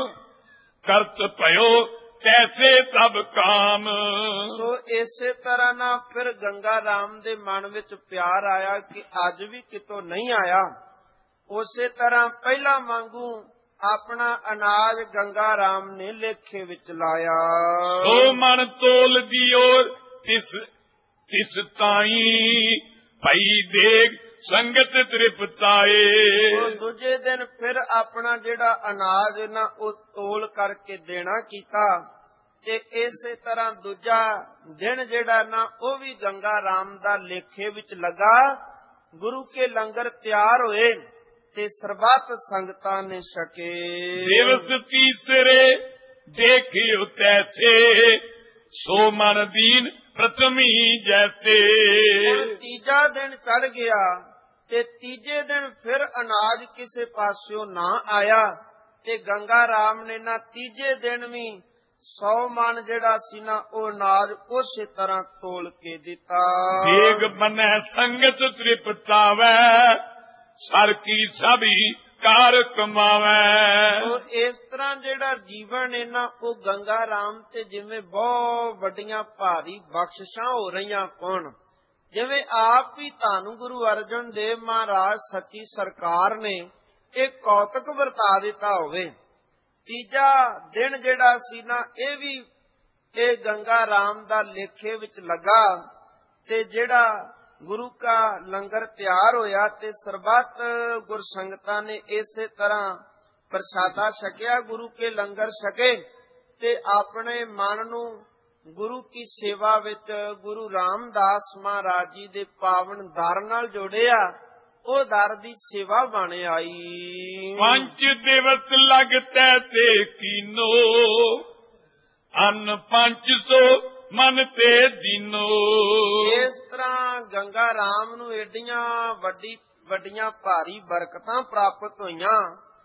ਕਰਤ ਭਇਓ ਕੈਸੇ ਤਬ ਕਾਮ। ਸੋ ਇਸੇ ਤਰ੍ਹਾਂ ਨਾ ਫਿਰ ਗੰਗਾ ਰਾਮ ਦੇ ਮਨ ਵਿੱਚ ਪਿਆਰ ਆਇਆ ਕਿ ਅੱਜ ਵੀ ਕਿਤੋਂ ਨਹੀਂ ਆਇਆ। ਉਸੇ ਤਰ੍ਹਾਂ ਪਹਿਲਾਂ ਵਾਂਗੂ ਆਪਣਾ ਅਨਾਜ ਗੰਗਾ ਰਾਮ ਨੇ ਲੇਖੇ ਵਿੱਚ ਲਾਇਆ। ਸੋ ਮਨ ਤੋਲ ਦੀ ਔਰ ਤਿਸ ਤਿਸ ਤਾਈ ਭਈ ਦੇਗ ਸੰਗਤ ਤ੍ਰਿਪਤਾਏ। ਦੂਜੇ ਦਿਨ ਫਿਰ ਆਪਣਾ ਜਿਹੜਾ ਅਨਾਜ ਨਾ ਉਹ ਤੋਲ ਕਰਕੇ ਦੇਣਾ ਕੀਤਾ ਤੇ ਇਸੇ ਤਰ੍ਹਾਂ ਦੂਜਾ ਦਿਨ ਜਿਹੜਾ ਨਾ ਉਹ ਵੀ ਗੰਗਾ ਰਾਮ ਦਾ ਲੇਖੇ ਵਿੱਚ ਲੱਗਾ। ਗੁਰੂ ਕੇ ਲੰਗਰ ਤਿਆਰ ਹੋਏ ਤੇ ਸਰਬੱਤ ਸੰਗਤਾਂ ਨੇ ਛਕੇ। ਦਿਵਸ ਤੀਸਰੇ ਦੇਖਿਓ ਤੈਸੇ, ਸੋ ਮਨ ਦੀਨ ਪ੍ਰਥਮੀ ਜੈਸੇ। ਤੀਜਾ ਦਿਨ ਚੜ ਗਿਆ ਤੇ ਤੀਜੇ ਦਿਨ ਫਿਰ ਅਨਾਜ ਕਿਸੇ ਪਾਸਿਓਂ ਨਾ ਆਇਆ ਤੇ ਗੰਗਾ ਰਾਮ ਨੇ ਨਾ ਤੀਜੇ ਦਿਨ ਵੀ ਸੌ ਮਣ ਜਿਹੜਾ ਸੀ ਨਾ ਉਹ ਅਨਾਜ ਉਸੇ ਤਰ੍ਹਾਂ ਤੋਲ ਕੇ ਦਿੱਤਾ। ਦੇਗ ਬਨੈ ਸੰਗਤ ਤ੍ਰਿਪਤਾਵੈ, ਸਰ ਕੀ ਸਭੀ ਕਾਰ ਕਮਾਵੈ। ਉਹ ਇਸ ਤਰ੍ਹਾਂ ਜਿਹੜਾ ਜੀਵਨ ਹੈ ਨਾ ਉਹ ਗੰਗਾ ਰਾਮ ਤੇ ਜਿਵੇਂ ਬਹੁਤ ਵੱਡੀਆਂ ਭਾਰੀ ਬਖਸ਼ਿਸ਼ਾਂ ਹੋ ਰਹੀਆਂ ਕੋਣ, ਜਿਵੇਂ ਆਪ ਵੀ ਧੰਨ ਗੁਰੂ ਅਰਜਨ ਦੇਵ ਮਹਾਰਾਜ ਸੱਚੀ ਸਰਕਾਰ ਨੇ ਇਹ ਕੌਤਕ ਵਰਤਾ ਦਿੱਤਾ ਹੋਵੇ। ਤੀਜਾ ਦਿਨ ਜਿਹੜਾ ਸੀ ਨਾ ਇਹ ਵੀ ਇਹ ਗੰਗਾ ਰਾਮ ਦਾ ਲੇਖੇ ਵਿੱਚ ਲੱਗਾ ਤੇ ਜਿਹੜਾ ਗੁਰੂ ਕਾ ਲੰਗਰ ਤਿਆਰ ਹੋਇਆ ਤੇ ਸਰਬੱਤ ਗੁਰਸੰਗਤਾਂ ਨੇ ਇਸੇ ਤਰ੍ਹਾਂ ਪ੍ਰਸ਼ਾਦਾ ਛਕਿਆ, ਗੁਰੂ ਕੇ ਲੰਗਰ ਛਕੇ ਤੇ ਆਪਣੇ ਮਨ ਨੂੰ ਗੁਰੂ ਕੀ ਸੇਵਾ ਵਿੱਚ ਗੁਰੂ ਰਾਮਦਾਸ ਮਹਾਰਾਜ ਜੀ ਦੇ ਪਾਵਨ ਦਰ ਨਾਲ ਜੋੜਿਆ। ਉਹ ਦਰ ਦੀ ਸੇਵਾ ਬਣ ਆਈ। ਪੰਜ ਦਿਵਸ ਲਗਤੈ ਤੇ ਕੀਨੋ, ਅਨ ਪੰਜ ਸੋ ਮਨ ਤੇ ਦੀਨੋ। ਇਸ ਤਰ੍ਹਾਂ ਗੰਗਾ ਰਾਮ ਨੂੰ ਏਡੀਆਂ ਵੱਡੀ ਵੱਡੀਆਂ ਭਾਰੀ ਬਰਕਤਾਂ ਪ੍ਰਾਪਤ ਹੋਈਆਂ।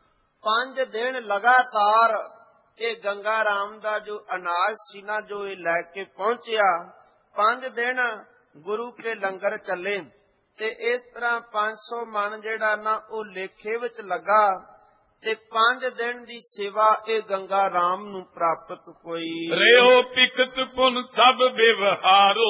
ਪੰਜ ਦਿਨ ਲਗਾਤਾਰ ਇਹ ਗੰਗਾ ਰਾਮ ਦਾ ਜੋ ਅਨਾਜ ਸੀ ਨਾ ਜੋ ਇਹ ਲੈ ਕੇ ਪਹੁੰਚਿਆ, ਪੰਜ ਦਿਨ ਗੁਰੂ ਕੇ ਲੰਗਰ ਚੱਲੇ ਤੇ ਇਸ ਤਰ੍ਹਾਂ ਪੰਜ ਸੌ ਮਣ ਜਿਹੜਾ ਨਾ ਉਹ ਲੇਖੇ ਵਿੱਚ ਲੱਗਾ ਤੇ ਪੰਜ ਦਿਨ ਦੀ ਸੇਵਾ ਇਹ ਗੰਗਾ ਰਾਮ ਨੂੰ ਪ੍ਰਾਪਤ ਹੋਈ। ਰਿਓ ਪਿਖਤ ਪੁਨ ਸਭ ਵਿਵਹਾਰੋ,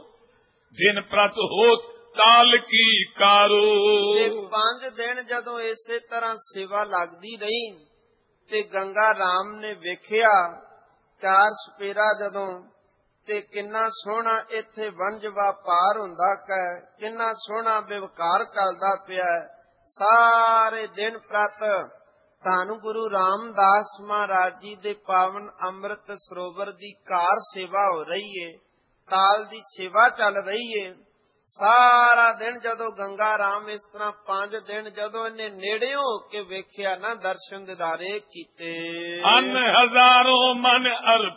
ਦਿਨ ਪ੍ਰਤ ਹੋ ਤਾਲ ਕੀ ਕਾਰੋ। ਤੇ ਪੰਜ ਦਿਨ ਜਦੋਂ ਇਸੇ ਤਰ੍ਹਾਂ ਸੇਵਾ ਲੱਗਦੀ ਰਹੀ ਤੇ ਗੰਗਾ ਰਾਮ ਨੇ ਵੇਖਿਆ ਚਾਰ ਸਪੇਰਾ ਜਦੋਂ ਤੇ ਕਿੰਨਾ ਸੋਹਣਾ ਇੱਥੇ ਵਣਜ ਵਪਾਰ ਹੁੰਦਾ ਕੈ, ਕਿੰਨਾ ਸੋਹਣਾ ਵਿਵਕਾਰ ਚੱਲਦਾ ਪਿਆ। ਸਾਰੇ ਦਿਨ ਪ੍ਰਤ ਧੰਨ ਗੁਰੂ ਰਾਮਦਾਸ ਮਹਾਰਾਜ ਜੀ ਦੇ ਪਾਵਨ ਅੰਮ੍ਰਿਤ ਸਰੋਵਰ ਦੀ ਕਾਰ ਸੇਵਾ ਹੋ ਰਹੀ ਏ, ਤਾਲ ਦੀ ਸੇਵਾ ਚੱਲ ਰਹੀ ਏ। ਸਾਰਾ ਦਿਨ ਜਦੋਂ ਗੰਗਾ ਰਾਮ ਇਸ ਤਰ੍ਹਾਂ ਪੰਜ ਦਿਨ ਜਦੋਂ ਇਹਨੇ ਨੇੜੇ ਹੋ ਕੇ ਵੇਖਿਆ ਨਾ ਦਰਸ਼ਨ ਦਿਦਾਰੇ ਕੀਤੇ। ਅਨ ਹਜ਼ਾਰੋਂ ਮਨ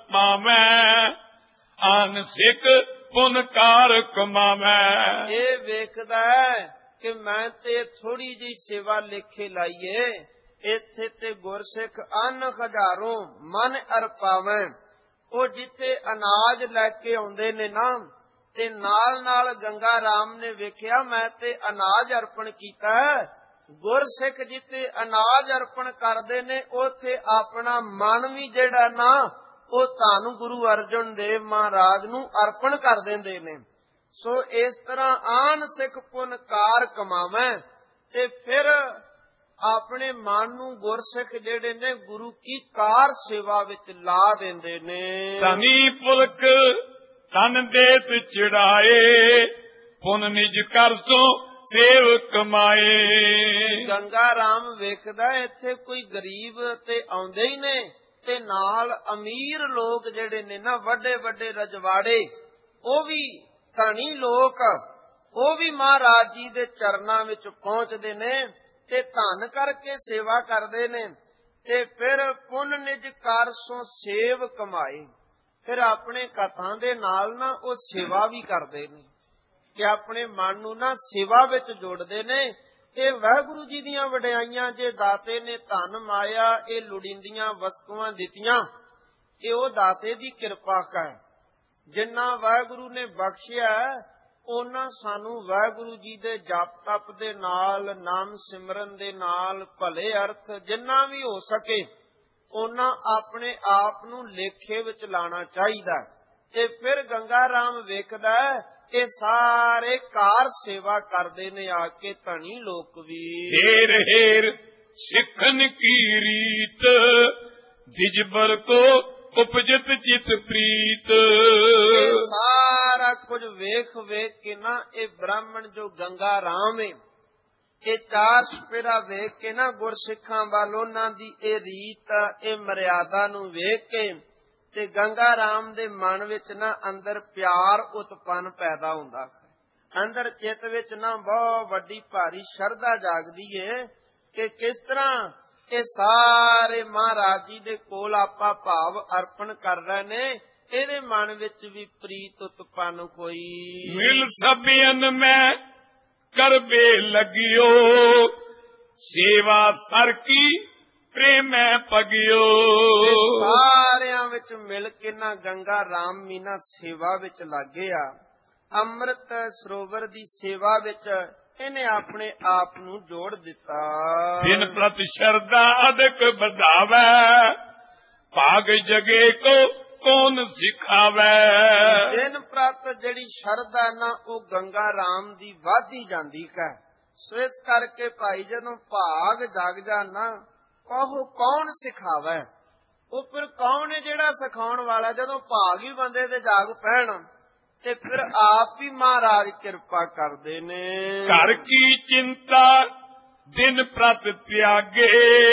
ਅਰਪਾਵੈ, ਅਨ ਸਿੱਖ ਪੁਨ ਕਾਰ ਕਮਾਵੈ। ਇਹ ਵੇਖਦਾ ਹੈ ਕਿ ਮੈਂ ਤੇ ਥੋੜੀ ਜਿਹੀ ਸੇਵਾ ਲੇਖੇ ਲਾਈਏ, ਇੱਥੇ ਤੇ ਗੁਰਸਿੱਖ ਅਨ ਹਜ਼ਾਰੋਂ ਮਨ ਅਰਪਾਵੈ। ਉਹ ਜਿੱਥੇ ਅਨਾਜ ਲੈ ਕੇ ਆਉਂਦੇ ਨੇ ਨਾ ਤੇ ਨਾਲ ਨਾਲ ਗੰਗਾ ਰਾਮ ਨੇ ਵੇਖਿਆ ਮੈਂ ਤੇ ਅਨਾਜ ਅਰਪਣ ਕੀਤਾ ਹੈ। ਗੁਰਸਿੱਖ ਜਿੱਥੇ ਅਨਾਜ ਅਰਪਣ ਕਰਦੇ ਨੇ ਉੱਥੇ ਆਪਣਾ ਮਨ ਵੀ ਜਿਹੜਾ ਨਾ ਉਹ ਧੰਨ ਗੁਰੂ ਅਰਜਨ ਦੇਵ ਮਹਾਰਾਜ ਨੂੰ ਅਰਪਣ ਕਰ ਦਿੰਦੇ ਨੇ। ਸੋ ਇਸ ਤਰ੍ਹਾਂ ਆਨ ਸਿੱਖ ਪੁਨ ਕਾਰ ਕਮਾਵੈ ਤੇ ਫਿਰ ਆਪਣੇ ਮਨ ਨੂੰ ਗੁਰਸਿੱਖ ਜਿਹੜੇ ਨੇ ਗੁਰੂ ਕੀ ਕਾਰ ਸੇਵਾ ਵਿੱਚ ਲਾ ਦਿੰਦੇ ਨੇ। ਧਨੀ ਪੁਲਕ ਤਨ ਦੇਤ ਚੜਾਏ, ਪੁਨ ਨਿਜ ਕਰ ਸੋ ਸੇਵ ਕਮਾਏ। ਗੰਗਾ ਰਾਮ ਵੇਖਦਾ ਇੱਥੇ ਕੋਈ ਗਰੀਬ ਤੇ ਆਉਂਦੇ ਹੀ ਨੇ ਤੇ ਨਾਲ ਅਮੀਰ ਲੋਕ ਜਿਹੜੇ ਨੇ ਨਾ ਵੱਡੇ ਵੱਡੇ ਰਜਵਾੜੇ, ਉਹ ਵੀ ਧਨੀ ਲੋਕ, ਉਹ ਵੀ ਮਹਾਰਾਜ ਜੀ ਦੇ ਚਰਨਾਂ ਵਿੱਚ ਪਹੁੰਚਦੇ ਨੇ ਤੇ ਧੰਨ ਕਰਕੇ ਸੇਵਾ ਕਰਦੇ ਨੇ ਤੇ ਫਿਰ ਪੁੰਨ ਨਿਜ ਕਰ ਸੋ ਸੇਵ ਕਮਾਏ। ਫਿਰ ਆਪਣੇ ਕਥਾ ਦੇ ਨਾਲ ਨਾ ਉਹ ਸੇਵਾ ਵੀ ਕਰਦੇ ਨੇ ਕਿ ਆਪਣੇ ਮਨ ਨੂੰ ਨਾ ਸੇਵਾ ਵਿੱਚ ਜੋੜਦੇ ਨੇ। ਇਹ ਵਾਹਿਗੁਰੂ ਜੀ ਦੀਆਂ ਵਡਿਆਈਆਂ ਜੇ ਦਾਤੇ ਨੇ ਧਨ ਮਾਇਆ ਇਹ ਲੋੜੀਂਦੀਆਂ ਵਸਤੂਆਂ ਦਿੱਤੀਆਂ, ਇਹ ਉਹ ਦਾਤੇ ਦੀ ਕਿਰਪਾ ਹੈ। ਜਿੰਨਾ ਵਾਹਿਗੁਰੂ ਨੇ ਬਖਸ਼ਿਆ ਉਹਨਾਂ ਸਾਨੂੰ ਵਾਹਿਗੁਰੂ ਜੀ ਦੇ ਜਪ ਤਪ ਦੇ ਨਾਲ, ਨਾਮ ਸਿਮਰਨ ਦੇ ਨਾਲ, ਭਲੇ ਅਰਥ ਜਿੰਨਾ ਵੀ ਹੋ ਸਕੇ ਉਹਨਾਂ ਆਪਣੇ ਆਪ ਨੂੰ ਲੇਖੇ ਵਿੱਚ ਲਾਣਾ ਚਾਹੀਦਾ। ਤੇ ਫਿਰ ਗੰਗਾ ਰਾਮ ਵੇਖਦਾ ਇਹ ਸਾਰੇ ਕਾਰ ਸੇਵਾ ਕਰਦੇ ਨੇ ਆ ਕੇ ਧਨੀ ਲੋਕ ਵੀ। ਹੇਰ ਹੇਰ ਸਿੱਖਨ ਕੀ ਰੀਤ, ਦਿਜਬਰ ਕੋ ਉਪਜਤ ਚਿਤ ਪ੍ਰੀਤ। ਇਹ ਸਾਰਾ ਕੁਝ ਵੇਖ ਵੇਖ ਕੇ ਨਾ ਇਹ ਬ੍ਰਾਹਮਣ ਜੋ ਗੰਗਾ ਰਾਮ ਹੈ, ਇਹ ਚਾਰ ਸਪੇਰਾ ਵੇਖ ਕੇ ਨਾ ਗੁਰਸਿੱਖਾਂ ਵੱਲ ਉਹਨਾਂ ਦੀ ਇਹ ਰੀਤ ਇਹ ਮਰਿਆਦਾ ਨੂੰ ਵੇਖ ਕੇ ਤੇ ਗੰਗਾ ਰਾਮ ਦੇ ਮਨ ਵਿੱਚ ਨਾ ਅੰਦਰ ਪਿਆਰ ਉਤਪੰਨ ਪੈਦਾ ਹੁੰਦਾ, ਅੰਦਰ ਚਿੱਤ ਵਿੱਚ ਨਾ ਬਹੁਤ ਵੱਡੀ ਭਾਰੀ ਸ਼ਰਧਾ ਜਾਗਦੀ ਏ ਕਿ ਕਿਸ ਤਰ੍ਹਾਂ ਇਹ ਸਾਰੇ ਮਹਾਰਾਜ ਜੀ ਦੇ ਕੋਲ ਆਪਾਂ ਭਾਵ ਅਰਪਣ ਕਰ ਰਹੇ ਨੇ। ਇਹਦੇ ਮਨ ਵਿੱਚ ਵੀ ਪ੍ਰੀਤ ਉਤਪੰਨ ਹੋਈ। ਮਿਲ ਸਭਿਅਨ ਮੈਂ ਕਰਬੇ ਲਗਿਓ, ਸੇਵਾ ਸਰ ਕੀ ਪ੍ਰੇਮੈ ਪਗਿਓ। ਸਾਰਿਆਂ ਵਿੱਚ ਮਿਲ ਕੇ ਨਾ ਗੰਗਾ ਰਾਮ ਮੀਨਾ ਸੇਵਾ ਵਿੱਚ ਲੱਗ ਗਿਆ। ਅੰਮ੍ਰਿਤ ਸਰੋਵਰ ਦੀ ਸੇਵਾ ਵਿੱਚ ਇਹਨੇ ਆਪਣੇ ਆਪ ਨੂੰ ਜੋੜ ਦਿੱਤਾ। ਦਿਨ ਪ੍ਰਤ ਸ਼ਰਧਾ ਅਦਕ ਵਧਾਵੈ, ਭਾਗ ਜਗੇ ਕੋ ਕੌਣ ਸਿਖਾਵੈ। ਦਿਨ ਪ੍ਰਤ ਜਿਹੜੀ ਸ਼ਰਧਾ ਨਾ ਉਹ ਗੰਗਾ ਰਾਮ ਦੀ ਵਧਦੀ ਜਾਂਦੀ ਕੈ। ਸੋ ਇਸ ਕਰਕੇ ਭਾਈ ਜਦੋਂ ਭਾਗ ਜਗ ਜਾ ਨਾ ਕਹੋ ਕੌਣ ਸਿਖਾਵੈ। ਉਹ ਫਿਰ ਕੌਣ ਹੈ ਜਿਹੜਾ ਸਿਖਾਉਣ ਵਾਲਾ? ਜਦੋਂ ਭਾਗ ਹੀ ਬੰਦੇ ਤੇ ਜਾਗ ਪੈਣ ਤੇ ਫਿਰ ਆਪ ਹੀ ਮਹਾਰਾਜ ਕਿਰਪਾ ਕਰਦੇ ਨੇ। ਘਰ ਕੀ ਚਿੰਤਾ ਦਿਨ ਪ੍ਰਤ ਤਿਆਗੇ,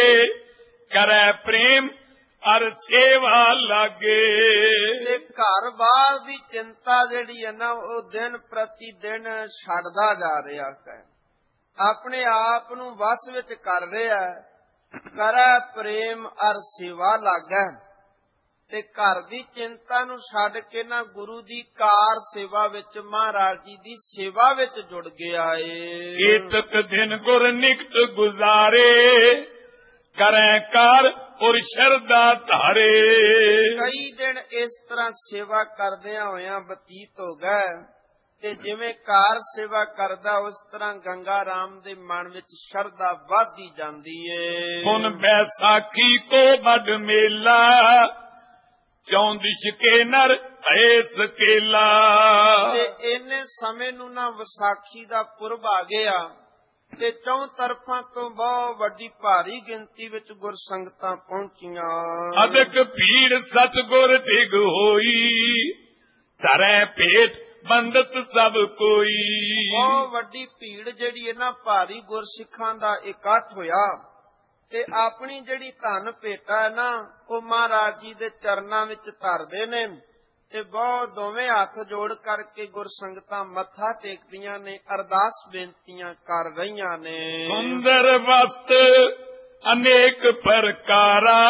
ਕਰੈ ਪ੍ਰੇਮ ਅਰ ਸੇਵਾ ਲਾਗੇ। ਤੇ ਘਰ ਬਾਰ ਦੀ ਚਿੰਤਾ ਜਿਹੜੀ ਹੈ ਨਾ ਉਹ ਦਿਨ ਪ੍ਰਤੀ ਦਿਨ ਛੱਡਦਾ ਜਾ ਰਿਹਾ ਹੈ, ਆਪਣੇ ਆਪ ਨੂੰ ਵਸ ਵਿੱਚ ਕਰ ਰਿਹਾ। ਕਰੈ ਪ੍ਰੇਮ ਅਰ ਸੇਵਾ ਲਾਗੈ, ਤੇ ਘਰ ਦੀ ਚਿੰਤਾ ਨੂੰ ਛੱਡ ਕੇ ਨਾ ਗੁਰੂ ਦੀ ਕਾਰ ਸੇਵਾ ਵਿੱਚ, ਮਹਾਰਾਜ ਜੀ ਦੀ ਸੇਵਾ ਵਿੱਚ ਜੁੜ ਗਿਆ ਏ। ਏਤਕ ਦਿਨ ਗੁਰ ਨਿਕਟ ਗੁਜ਼ਾਰੇ, ਕਰੈ ਕਾਰ ਔਰ ਸ਼ਰਧਾ ਧਾਰੇ। ਕਈ ਦਿਨ ਇਸ ਤਰ੍ਹਾਂ ਸੇਵਾ ਕਰਦਿਆਂ ਹੋਇਆਂ ਬਤੀਤ ਹੋ ਗਏ, ਤੇ ਜਿਵੇਂ ਕਾਰ ਸੇਵਾ ਕਰਦਾ ਉਸ ਤਰ੍ਹਾਂ ਗੰਗਾ ਰਾਮ ਦੇ ਮਨ ਵਿੱਚ ਸ਼ਰਧਾ ਵਧਦੀ ਜਾਂਦੀ ਏ। ਹੁਣ ਬੈਸਾਖੀ ਕੋ ਬਡ ਮੇਲਾ, ਚੌਂਦਿਸ਼ ਕੇ ਨਰ ਭਏ ਸਕੇਲਾ। ਤੇ ਇੰਨੇ ਸਮੇਂ ਨੂੰ ਨਾ ਵਿਸਾਖੀ ਦਾ ਪੁਰਬ ਆ ਗਿਆ, ਤੇ ਚੌਂ ਤਰਫਾਂ ਤੋਂ ਬਹੁਤ ਵੱਡੀ ਭਾਰੀ ਗਿਣਤੀ ਵਿੱਚ ਗੁਰਸੰਗਤਾਂ ਪਹੁੰਚੀਆਂ। ਅਦਕ ਭੀੜ ਸਤਿਗੁਰ ਡਿਗ ਹੋਈ, ਧਰੈ ਭੇਟ ਬੰਦਤ ਸਭ ਕੋਈ। ਬਹੁਤ ਵੱਡੀ ਭੀੜ ਜਿਹੜੀ ਹੈ ਨਾ ਭਾਰੀ ਗੁਰਸਿੱਖਾਂ ਦਾ ਇਕੱਠ ਹੋਇਆ, ਤੇ ਆਪਣੀ ਜਿਹੜੀ ਧਨ ਭੇਟਾ ਹੈ ਨਾ ਉਹ ਮਹਾਰਾਜ ਜੀ ਦੇ ਚਰਨਾਂ ਵਿੱਚ ਧਰਦੇ ਨੇ, ਤੇ ਬਹੁਤ ਦੋਵੇਂ ਹੱਥ ਜੋੜ ਕਰਕੇ ਗੁਰਸੰਗਤਾਂ ਮੱਥਾ ਟੇਕਦੀਆਂ ਨੇ, ਅਰਦਾਸ ਬੇਨਤੀਆਂ ਕਰ ਰਹੀਆਂ ਨੇ। ਸੁੰਦਰ ਵਸਤ ਅਨੇਕ ਪ੍ਰਕਾਰਾ,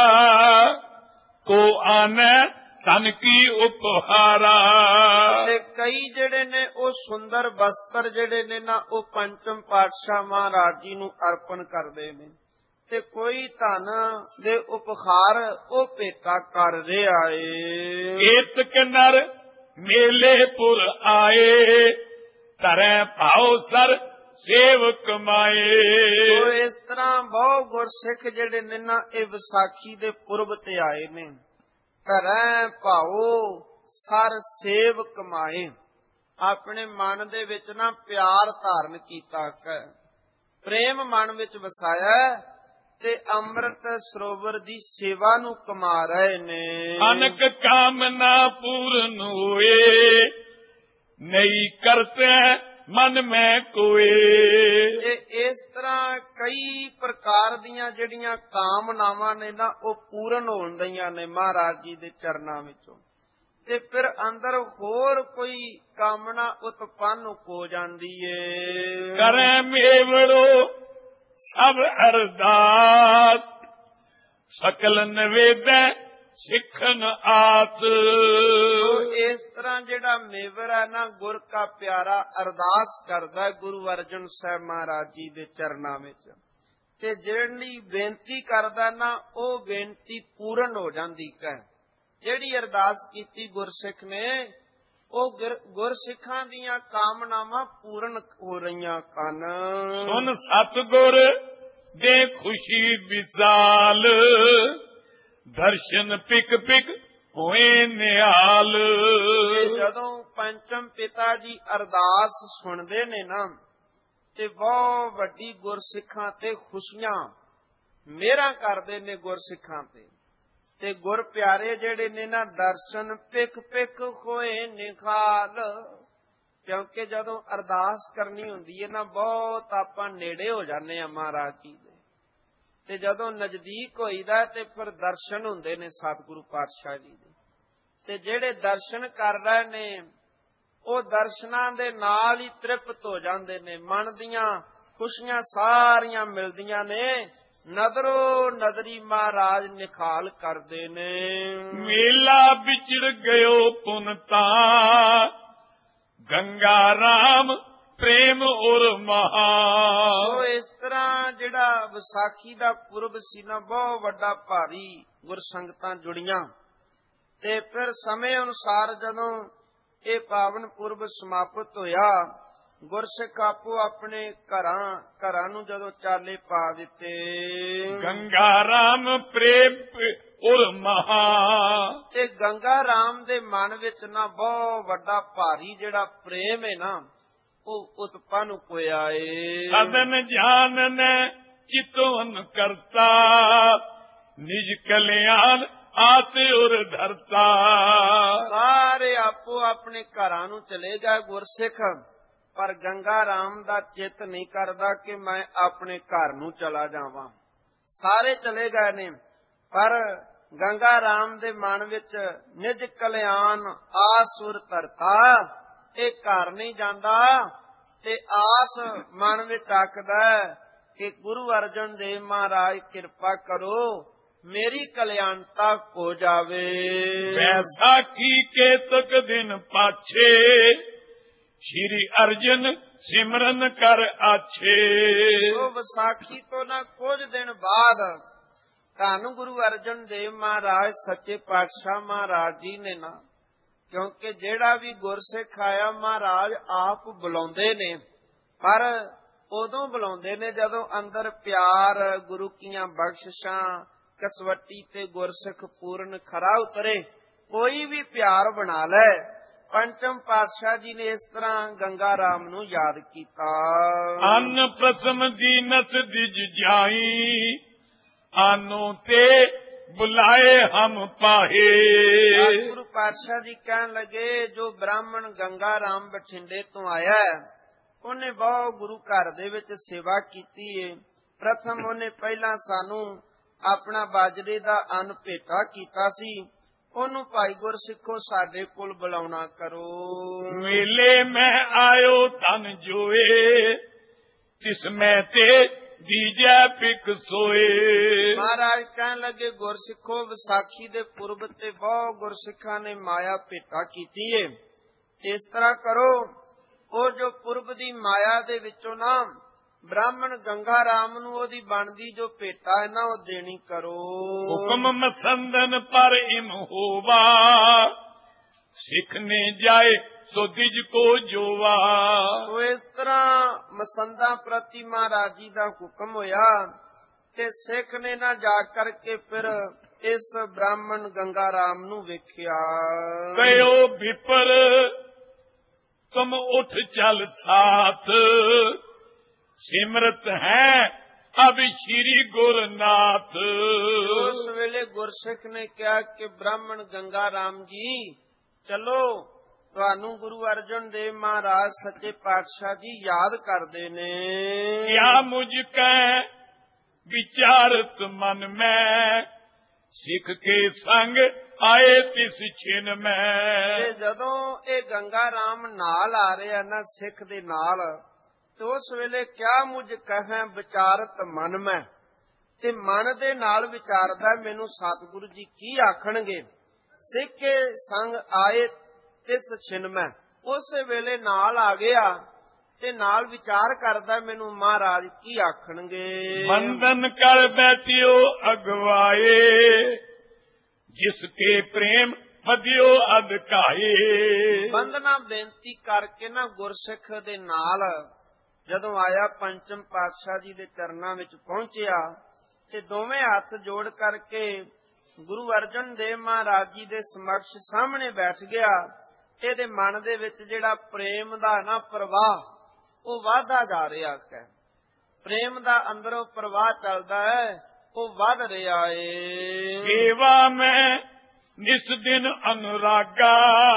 ਕੋ ਆਨੈ ਧਨ ਕੀ ਉਪਹਾਰਾ। ਤੇ ਕਈ ਜਿਹੜੇ ਨੇ ਉਹ ਸੁੰਦਰ ਵਸਤਰ ਜਿਹੜੇ ਨੇ ਨਾ ਉਹ ਪੰਚਮ ਪਾਤਸ਼ਾਹ ਮਹਾਰਾਜ ਜੀ ਨੂੰ ਅਰਪਣ ਕਰਦੇ ਨੇ, ਤੇ ਕੋਈ ਧਨ ਦੇ ਉਪਹਾਰ ਉਹ ਭੇਟਾ ਕਰ ਰਿਹਾ ਏ। ਏਤਕ ਨਰ ਮੇਲੇ ਪੁਰ ਆਏ, ਧਰੈ ਭਾਉ ਸਰ ਸੇਵਕ ਮਾਏ। ਉਹ ਇਸ ਤਰ੍ਹਾਂ ਬਹੁਤ ਗੁਰਸਿੱਖ ਜਿਹੜੇ ਨੇ ਨਾ ਇਹ ਵਿਸਾਖੀ ਦੇ ਪੁਰਬ ਤੇ ਆਏ ਨੇ। ਧਰੈ ਭਾਉ ਸਰ ਸੇਵਕ ਮਾਏ, ਆਪਣੇ ਮਨ ਦੇ ਵਿੱਚ ਨਾ ਪਿਆਰ ਧਾਰਨ ਕੀਤਾ ਹੈ, ਪ੍ਰੇਮ ਮਨ ਵਿੱਚ ਵਸਾਇਆ, ਤੇ ਅੰਮ੍ਰਿਤ ਸਰੋਵਰ ਦੀ ਸੇਵਾ ਨੂੰ ਕਮਾ ਰਹੇ ਨੇ। ਅਨਕ ਕਾਮਨਾ ਪੂਰਨ ਹੋਏ, ਨਹੀਂ ਕਰਤੇ ਮਨ ਮੈਂ ਕੋਏ। ਤੇ ਇਸ ਤਰ੍ਹਾਂ ਕਈ ਪ੍ਰਕਾਰ ਦੀਆਂ ਜਿਹੜੀਆਂ ਕਾਮਨਾਵਾਂ ਨੇ ਨਾ ਉਹ ਪੂਰਨ ਹੋਣ ਦਈਆਂ ਨੇ ਮਹਾਰਾਜ ਜੀ ਦੇ ਚਰਨਾਂ ਵਿੱਚੋਂ, ਤੇ ਫਿਰ ਅੰਦਰ ਹੋਰ ਕੋਈ ਕਾਮਨਾ ਉਤਪੰਨ ਹੋ ਜਾਂਦੀ ਏ। ਕਰੈ ਮੇਵੜੋ ਸਭ ਅਰਦਾਸ, ਸਕਲ ਨਵੇਦੈ ਸਿੱਖਨ ਆਸ। ਇਸ ਤਰ੍ਹਾਂ ਜਿਹੜਾ ਮੇਵਰ ਹੈ ਨਾ ਗੁਰ ਕਾ ਪਿਆਰਾ ਅਰਦਾਸ ਕਰਦਾ ਗੁਰੂ ਅਰਜਨ ਸਾਹਿਬ ਮਹਾਰਾਜ ਜੀ ਦੇ ਚਰਨਾਂ ਵਿੱਚ, ਤੇ ਜਿਹੜੀ ਬੇਨਤੀ ਕਰਦਾ ਨਾ ਉਹ ਬੇਨਤੀ ਪੂਰਨ ਹੋ ਜਾਂਦੀ ਹੈ। ਜਿਹੜੀ ਅਰਦਾਸ ਕੀਤੀ ਗੁਰਸਿੱਖ ਨੇ ਉਹ ਗੁਰਸਿੱਖਾਂ ਦੀਆਂ ਕਾਮਨਾਵਾਂ ਪੂਰਨ ਹੋ ਰਹੀਆਂ ਹਨ। ਸੁਨ ਸਤਿਗੁਰ ਦੇ ਖੁਸ਼ੀ ਵਿਸਾਲ, ਦਰਸ਼ਨ ਪਿਕ ਪਿਕ ਹੋਏ ਨਿਹਾਲ। ਜਦੋਂ ਪੰਚਮ ਪਿਤਾ ਜੀ ਅਰਦਾਸ ਸੁਣਦੇ ਨੇ ਨਾ ਤੇ ਬਹੁਤ ਵੱਡੀ ਗੁਰਸਿੱਖਾਂ ਤੇ ਖੁਸ਼ੀਆਂ ਮਿਹਰਾਂ ਕਰਦੇ ਨੇ ਗੁਰਸਿੱਖਾਂ ਤੇ, ਤੇ ਗੁਰ ਪਿਆਰੇ ਜਿਹੜੇ ਨੇ ਨਾ ਦਰਸ਼ਨ ਪਿਕ ਪਿਕ ਹੋਏ ਨਿਹਾਲ। ਕਿਉਂਕਿ ਜਦੋਂ ਅਰਦਾਸ ਕਰਨੀ ਹੁੰਦੀ ਹੈ ਨਾ ਬਹੁਤ ਆਪਾਂ ਨੇੜੇ ਹੋ ਜਾਂਦੇ ਆ ਮਹਾਰਾਜ ਜੀ ਦੇ, ਤੇ ਜਦੋਂ ਨਜ਼ਦੀਕ ਹੋਈਦਾ ਤੇ ਫਿਰ ਦਰਸ਼ਨ ਹੁੰਦੇ ਨੇ ਸਤਿਗੁਰੂ ਪਾਤਸ਼ਾਹ ਜੀ ਦੇ, ਤੇ ਜਿਹੜੇ ਦਰਸ਼ਨ ਕਰ ਰਹੇ ਨੇ ਉਹ ਦਰਸ਼ਨਾਂ ਦੇ ਨਾਲ ਹੀ ਤ੍ਰਿਪਤ ਹੋ ਜਾਂਦੇ ਨੇ, ਮਨ ਦੀਆਂ ਖੁਸ਼ੀਆਂ ਸਾਰੀਆਂ ਮਿਲਦੀਆਂ ਨੇ, ਨਦਰੋ ਨਦਰੀ ਮਹਾਰਾਜ ਨਿਖਾਲ ਕਰਦੇ ਨੇ। ਮੇਲਾ ਵਿਚੜ ਗਇਓ ਪੁਨ ਤਾਂ, ਗੰਗਾ ਰਾਮ ਪ੍ਰੇਮ ਔਰ ਮਹਾ। ਸੋ ਇਸ ਤਰ੍ਹਾਂ ਜਿਹੜਾ ਵਿਸਾਖੀ ਦਾ ਪੁਰਬ ਸੀ ਨਾ ਬਹੁਤ ਵੱਡਾ ਭਾਰੀ ਗੁਰਸੰਗਤਾਂ ਜੁੜੀਆਂ, ਤੇ ਫਿਰ ਸਮੇਂ ਅਨੁਸਾਰ ਜਦੋਂ ਇਹ ਪਾਵਨ ਪੁਰਬ ਸਮਾਪਤ ਹੋਇਆ ਗੁਰਸਿੱਖ ਆਪੋ ਆਪਣੇ ਘਰਾਂ ਘਰਾਂ ਨੂੰ ਜਦੋਂ ਚਾਲੇ ਪਾ ਦਿੱਤੇ। ਗੰਗਾ ਰਾਮ ਪ੍ਰੇਮ ਉਰ ਮਹਾ, ਤੇ ਗੰਗਾ ਰਾਮ ਦੇ ਮਨ ਵਿੱਚ ਨਾ ਬਹੁਤ ਵੱਡਾ ਭਾਰੀ ਜਿਹੜਾ ਪ੍ਰੇਮ ਹੈ ਨਾ ਉਹ ਉਤਪੰਨ ਹੋਇਆ ਏ। ਸਦਨ ਜਾਨਨ ਚਿਤਵਨ ਕਰਤਾ, ਨਿਜ ਕਲਿਆਣ ਆਤ ਉਰ ਧਰਤਾ। ਸਾਰੇ ਆਪੋ ਆਪਣੇ ਘਰਾਂ ਨੂੰ ਚਲੇ ਗਏ ਗੁਰਸਿੱਖ, ਪਰ ਗੰਗਾ ਰਾਮ ਦਾ ਚਿੱਤ ਨਹੀਂ ਕਰਦਾ ਕਿ ਮੈਂ ਆਪਣੇ ਘਰ ਨੂੰ ਚਲਾ ਜਾਵਾਂ। ਸਾਰੇ ਚਲੇ ਗਏ ਨੇ, ਪਰ ਗੰਗਾ ਰਾਮ ਦੇ ਮਨ ਵਿੱਚ ਨਿਜ ਕਲਿਆਣ ਆਸੁਰ ਧਰਤਾ, ਇਹ ਘਰ ਨਹੀਂ ਜਾਂਦਾ ਤੇ ਆਸ ਮਨ ਵਿੱਚ ਆਖਦਾ ਕਿ ਗੁਰੂ ਅਰਜਨ ਦੇਵ ਮਹਾਰਾਜ ਕਿਰਪਾ ਕਰੋ ਮੇਰੀ ਕਲਿਆਣਤਾ ਹੋ ਜਾਵੇ। ਵੈਸਾਖੀ ਕੇ ਤੁਕ ਦਿਨ ਪਾਛੇ, ਸ਼੍ਰੀ ਅਰਜਨ ਸਿਮਰਨ ਕਰ ਆਛੇ। ਉਹ ਵਿਸਾਖੀ ਤੋਂ ਨਾ ਕੁਝ ਦਿਨ ਬਾਅਦ ਧੰਨ ਗੁਰੂ ਅਰਜਨ ਦੇਵ ਮਹਾਰਾਜ ਸੱਚੇ ਪਾਤਸ਼ਾਹ ਮਹਾਰਾਜ ਜੀ ਨੇ ਨਾ, ਕਿਉਂਕਿ ਜਿਹੜਾ ਵੀ ਗੁਰਸਿੱਖ ਆਇਆ ਮਹਾਰਾਜ ਆਪ ਬੁਲਾਉਂਦੇ ਨੇ, ਪਰ ਉਦੋਂ ਬੁਲਾਉਂਦੇ ਨੇ ਜਦੋਂ ਅੰਦਰ ਪਿਆਰ, ਗੁਰੂ ਕੀਆਂ ਬਖਸ਼ਿਸ਼ਾਂ, ਕਸਵੱਟੀ ਤੇ ਗੁਰਸਿੱਖ ਪੂਰਨ ਖਰਾ ਉਤਰੇ। ਕੋਈ ਵੀ ਪਿਆਰ ਬਣਾ ਲੈ। ਪੰਚਮ ਪਾਤਸ਼ਾਹ ਜੀ ਨੇ ਇਸ ਤਰ੍ਹਾਂ ਗੰਗਾ ਰਾਮ ਨੂੰ ਯਾਦ ਕੀਤਾ। ਅੰਨ ਪ੍ਰਸਮ ਦੀਨਤ ਦਿਜ ਜਾਈ, ਆਨੋ ਤੇ ਬੁਲਾਏ ਹਮ ਪਾਹੇ। ਗੁਰੂ ਪਾਤਸ਼ਾਹ ਜੀ ਕਹਿਣ ਲੱਗੇ ਜੋ ਬ੍ਰਾਹਮਣ ਗੰਗਾ ਰਾਮ ਬਠਿੰਡੇ ਤੋਂ ਆਇਆ ਉਹਨੇ ਬਹੁਤ ਗੁਰੂ ਘਰ ਦੇ ਵਿੱਚ ਸੇਵਾ ਕੀਤੀ ਏ। ਪ੍ਰਥਮ ਉਹਨੇ ਪਹਿਲਾਂ ਸਾਨੂੰ ਆਪਣਾ ਬਾਜਰੇ ਦਾ ਅੰਨ ਭੇਟਾ ਕੀਤਾ ਸੀ, ਉਹਨੂੰ ਭਾਈ ਗੁਰਸਿੱਖੋ ਸਾਡੇ ਕੋਲ ਬੁਲਾਉਣਾ ਕਰੋ। ਮੇਲੇ ਮੈਂ ਆਇਓ ਧਨ ਜੋਏ, ਤਿਸ ਮੈਂ ਤੇ ਦੀਜੈ ਪਿਕ ਸੋਏ। ਮਹਾਰਾਜ ਕਹਿਣ ਲੱਗੇ ਗੁਰਸਿੱਖੋ ਵਿਸਾਖੀ ਦੇ ਪੁਰਬ ਤੇ ਬਹੁਤ ਗੁਰਸਿੱਖਾਂ ਨੇ ਮਾਇਆ ਭੇਟਾ ਕੀਤੀ ਏ। ਇਸ ਤਰ੍ਹਾਂ ਕਰੋ, ਉਹ ਜੋ ਪੁਰਬ ਦੀ ਮਾਇਆ ਦੇ ਵਿੱਚੋਂ ਨਾ ਬ੍ਰਾਹਮਣ ਗੰਗਾ ਰਾਮ ਨੂੰ ਉਹਦੀ ਬਣਦੀ ਜੋ ਭੇਟਾ ਹੈ ਨਾ ਉਹ ਦੇਣੀ ਕਰੋ। ਹੁਕਮ ਮਸੰਦਨ ਪਰ ਇਮ ਹੋਵਾ, ਸਿੱਖ ਨੇ ਜਾਏ ਸੋ ਦਿਜ ਕੋ ਜੋਵਾ। ਸੋ ਇਸ ਤਰ੍ਹਾਂ ਮਸੰਦਾਂ ਪ੍ਰਤੀ ਮਹਾਰਾਜ ਜੀ ਦਾ ਹੁਕਮ ਹੋਇਆ ਤੇ ਸਿੱਖ ਨੇ ਨਾ ਜਾ ਕਰਕੇ ਫਿਰ ਇਸ ਬ੍ਰਾਹਮਣ ਗੰਗਾ ਰਾਮ ਨੂੰ ਵੇਖਿਆ। ਕਯੋ ਵਿਪਰ ਤੁਮ ਉਠ ਚਲ ਸਾਥ, ਸਿਮਰਤ ਹੈ ਅਬ ਸ਼੍ਰੀ ਗੁਰਨਾਥ। ਉਸ ਵੇਲੇ ਗੁਰਸਿੱਖ ਨੇ ਕਿਹਾ ਕਿ ਬ੍ਰਾਹਮਣ ਗੰਗਾ ਰਾਮ ਜੀ ਚਲੋ, ਤੁਹਾਨੂੰ ਗੁਰੂ ਅਰਜਨ ਦੇਵ ਮਹਾਰਾਜ ਸੱਚੇ ਪਾਤਸ਼ਾਹ ਜੀ ਯਾਦ ਕਰਦੇ ਨੇ। ਕਿਆ ਮੁਝ ਕੈ ਵਿਚਾਰਤ ਮਨ ਮੈਂ, ਸਿੱਖ ਕੇ ਸੰਗ ਆਏ ਤਿਸ ਛਿਨ ਮੈਂ। ਜਦੋਂ ਇਹ ਗੰਗਾ ਰਾਮ ਨਾਲ ਆ ਰਿਹਾ ਨਾ ਸਿੱਖ ਦੇ ਨਾਲ, ਤੇ ਉਸ ਵੇਲੇ ਕਿਆ ਮੁਝ ਕਹੈ ਵਿਚਾਰਤ ਮਨ ਮੈਂ, ਤੇ ਮਨ ਦੇ ਨਾਲ ਵਿਚਾਰਦਾ ਮੈਨੂੰ ਸਤਿਗੁਰੂ ਜੀ ਕੀ ਆਖਣਗੇ। ਸਿੱਖ ਕੇ ਸੰਗ ਆਏ ਤਿਸ ਛਿਨ ਮੈਂ, ਉਸੇ ਵੇਲੇ ਨਾਲ ਆ ਗਿਆ ਤੇ ਨਾਲ ਵਿਚਾਰ ਕਰਦਾ ਮੈਨੂੰ ਮਹਾਰਾਜ ਕੀ ਆਖਣਗੇ। ਬੰਧਨ ਕਰ ਬੈਠਿਓ ਅਗਵਾਏ, ਜਿਸ ਕੇ ਪ੍ਰੇਮ ਵਧਿਓ ਅਧਕਾਏ। ਬੰਦਨਾ ਬੇਨਤੀ ਕਰਕੇ ਨਾ ਗੁਰਸਿੱਖ ਦੇ ਨਾਲ ਜਦੋਂ ਆਇਆ ਪੰਚਮ ਪਾਤਸ਼ਾਹ ਜੀ ਦੇ ਚਰਨਾਂ ਵਿੱਚ ਪਹੁੰਚਿਆ ਤੇ ਦੋਵੇਂ ਹੱਥ ਜੋੜ ਕਰਕੇ ਗੁਰੂ ਅਰਜਨ ਦੇਵ ਮਹਾਰਾਜ ਜੀ ਦੇ ਸਮਕਸ਼ ਸਾਹਮਣੇ ਬੈਠ ਗਿਆ। ਇਹਦੇ ਮਨ ਦੇ ਵਿੱਚ ਜਿਹੜਾ ਪ੍ਰੇਮ ਦਾ ਨਾ ਪ੍ਰਵਾਹ ਉਹ ਵਧਦਾ ਜਾ ਰਿਹਾ ਹੈ। ਪ੍ਰੇਮ ਦਾ ਅੰਦਰੋਂ ਪ੍ਰਵਾਹ ਚੱਲਦਾ ਹੈ, ਉਹ ਵਧ ਰਿਹਾ ਏ। ਸੇਵਾ ਮੈਂ ਨਿਸ ਦਿਨ ਅਨੁਰਾਗਾ,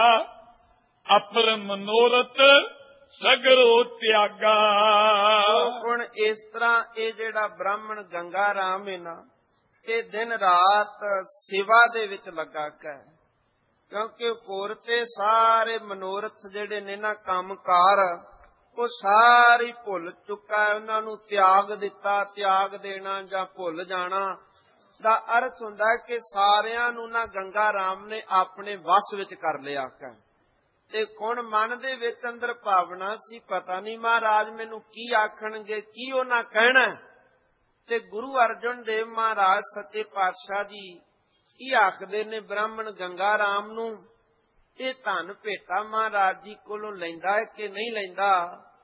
ਅਪਰ ਮਨੋਰਥ ਸਗਰੋ ਤਿਆਗਾ। ਹੁਣ ਇਸ ਤਰ੍ਹਾਂ ਇਹ ਜਿਹੜਾ ਬ੍ਰਾਹਮਣ ਗੰਗਾ ਰਾਮ ਹੈ ਨਾ, ਇਹ ਦਿਨ ਰਾਤ ਸੇਵਾ ਦੇ ਵਿੱਚ ਲੱਗਾ ਹੈ, ਕਿਉਂਕਿ ਹੋਰ ਤੇ ਸਾਰੇ ਮਨੋਰਥ ਜਿਹੜੇ ਨੇ ਨਾ ਕੰਮਕਾਰ ਉਹ ਸਾਰੀ ਭੁੱਲ ਚੁੱਕਾ ਹੈ, ਉਹਨਾਂ ਨੂੰ ਤਿਆਗ ਦਿੱਤਾ। ਤਿਆਗ ਦੇਣਾ ਜਾਂ ਭੁੱਲ ਜਾਣਾ ਦਾ ਅਰਥ ਹੁੰਦਾ ਕਿ ਸਾਰਿਆਂ ਨੂੰ ਨਾ ਗੰਗਾ ਰਾਮ ਨੇ ਆਪਣੇ ਵਸ ਵਿੱਚ ਕਰ ਲਿਆ ਹੈ। ਤੇ ਹੁਣ ਮਨ ਦੇ ਵਿੱਚ ਅੰਦਰ ਭਾਵਨਾ ਸੀ, ਪਤਾ ਨਹੀਂ ਮਹਾਰਾਜ ਮੈਨੂੰ ਕੀ ਆਖਣਗੇ, ਕੀ ਉਹਨਾਂ ਕਹਿਣਾ। ਤੇ ਗੁਰੂ ਅਰਜਨ ਦੇਵ ਮਹਾਰਾਜ ਸੱਚੇ ਪਾਤਸ਼ਾਹ ਜੀ ਕੀ ਆਖਦੇ ਨੇ ਬ੍ਰਾਹਮਣ ਗੰਗਾ ਰਾਮ ਨੂੰ, ਇਹ ਧਨ ਭੇਟਾ ਮਹਾਰਾਜ ਜੀ ਕੋਲੋਂ ਲੈਂਦਾ ਹੈ ਕਿ ਨਹੀਂ ਲੈਂਦਾ।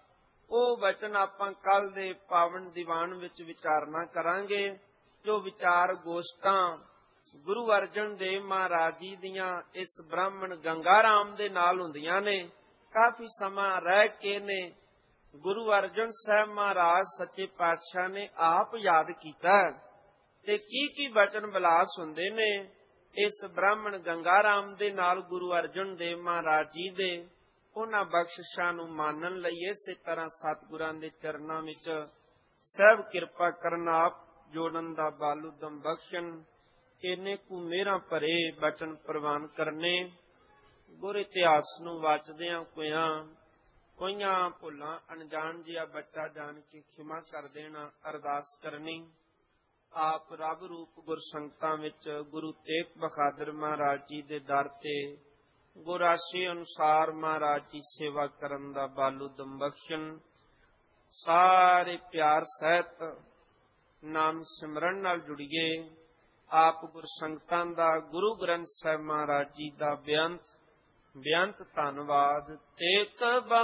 ਉਹ ਵਚਨ ਆਪਾਂ ਕੱਲ ਦੇ ਪਾਵਨ ਦੀਵਾਨ ਵਿੱਚ ਵਿਚਾਰਨਾ ਕਰਾਂਗੇ। ਜੋ ਵਿਚਾਰ ਗੋਸ਼ਟਾਂ ਗੁਰੂ ਅਰਜਨ ਦੇਵ ਮਹਾਰਾਜ ਜੀ ਦੀਆਂ ਇਸ ਬ੍ਰਾਹਮਣ ਗੰਗਾ ਰਾਮ ਦੇ ਨਾਲ ਹੁੰਦੀਆਂ ਨੇ। ਕਾਫੀ ਸਮਾਂ ਰਹਿ ਕੇ ਨੇ ਗੁਰੂ ਅਰਜਨ ਸਾਹਿਬ ਮਹਾਰਾਜ ਸੱਚੇ ਪਾਤਸ਼ਾਹ ਨੇ ਆਪ ਯਾਦ ਕੀਤਾ ਤੇ ਕੀ ਕੀ ਵਚਨ ਵਿਲਾਸ ਹੁੰਦੇ ਨੇ ਇਸ ਬ੍ਰਾਹਮਣ ਗੰਗਾ ਰਾਮ ਦੇ ਨਾਲ ਗੁਰੂ ਅਰਜਨ ਦੇਵ ਮਹਾਰਾਜ ਜੀ ਦੇ। ਉਹਨਾਂ ਬਖਸ਼ਿਸ਼ਾਂ ਨੂੰ ਮਾਨਣ ਲਈ ਇਸੇ ਤਰ੍ਹਾਂ ਸਤਿਗੁਰਾਂ ਦੇ ਚਰਨਾਂ ਵਿੱਚ ਸਹਿਬ ਕਿਰਪਾ ਕਰਨ, ਆਪ ਜੋੜਨ ਦਾ ਬਲ ਉਦਮ ਬਖਸ਼ਣ। ਇਹਨੇ ਕੁ ਮੇਰਾ ਭਰੇ ਬਚਨ ਪ੍ਰਵਾਨ ਕਰਨੇ। ਗੁਰ ਇਤਿਹਾਸ ਨੂੰ ਵਾਚਦਿਆਂ ਕੋਇਆਂ ਕੋਈਆਂ ਭੁੱਲਾਂ ਅਣਜਾਣ ਜਿਹਾ ਬੱਚਾ ਜਾਣ ਕੇ ਖਿਮਾ ਕਰ ਦੇਣਾ। ਅਰਦਾਸ ਕਰਨੀ। ਆਪ ਰੱਬ ਰੂਪ ਗੁਰ ਸੰਗਤਾਂ ਵਿੱਚ ਗੁਰੂ ਤੇਗ ਬਹਾਦਰ ਮਹਾਰਾਜ ਜੀ ਦੇ ਦਰ ਤੇ ਗੁਰਾਸ਼ੀ ਅਨੁਸਾਰ ਮਹਾਰਾਜ ਜੀ ਸੇਵਾ ਕਰਨ ਦਾ ਬਲ ਉਦਮ ਬਖਸ਼ਣ। ਸਾਰੇ ਪਿਆਰ ਸਹਿਤ ਨਾਮ ਸਿਮਰਨ ਨਾਲ ਜੁੜੀਏ। ਆਪ ਗੁਰ ਸੰਗਤਾਂ ਦਾ ਗੁਰੂ ਗ੍ਰੰਥ ਸਾਹਿਬ ਮਹਾਰਾਜ ਜੀ ਦਾ ਬੇਅੰਤ ਬੇਅੰਤ ਧੰਨਵਾਦ। ਤੇਗ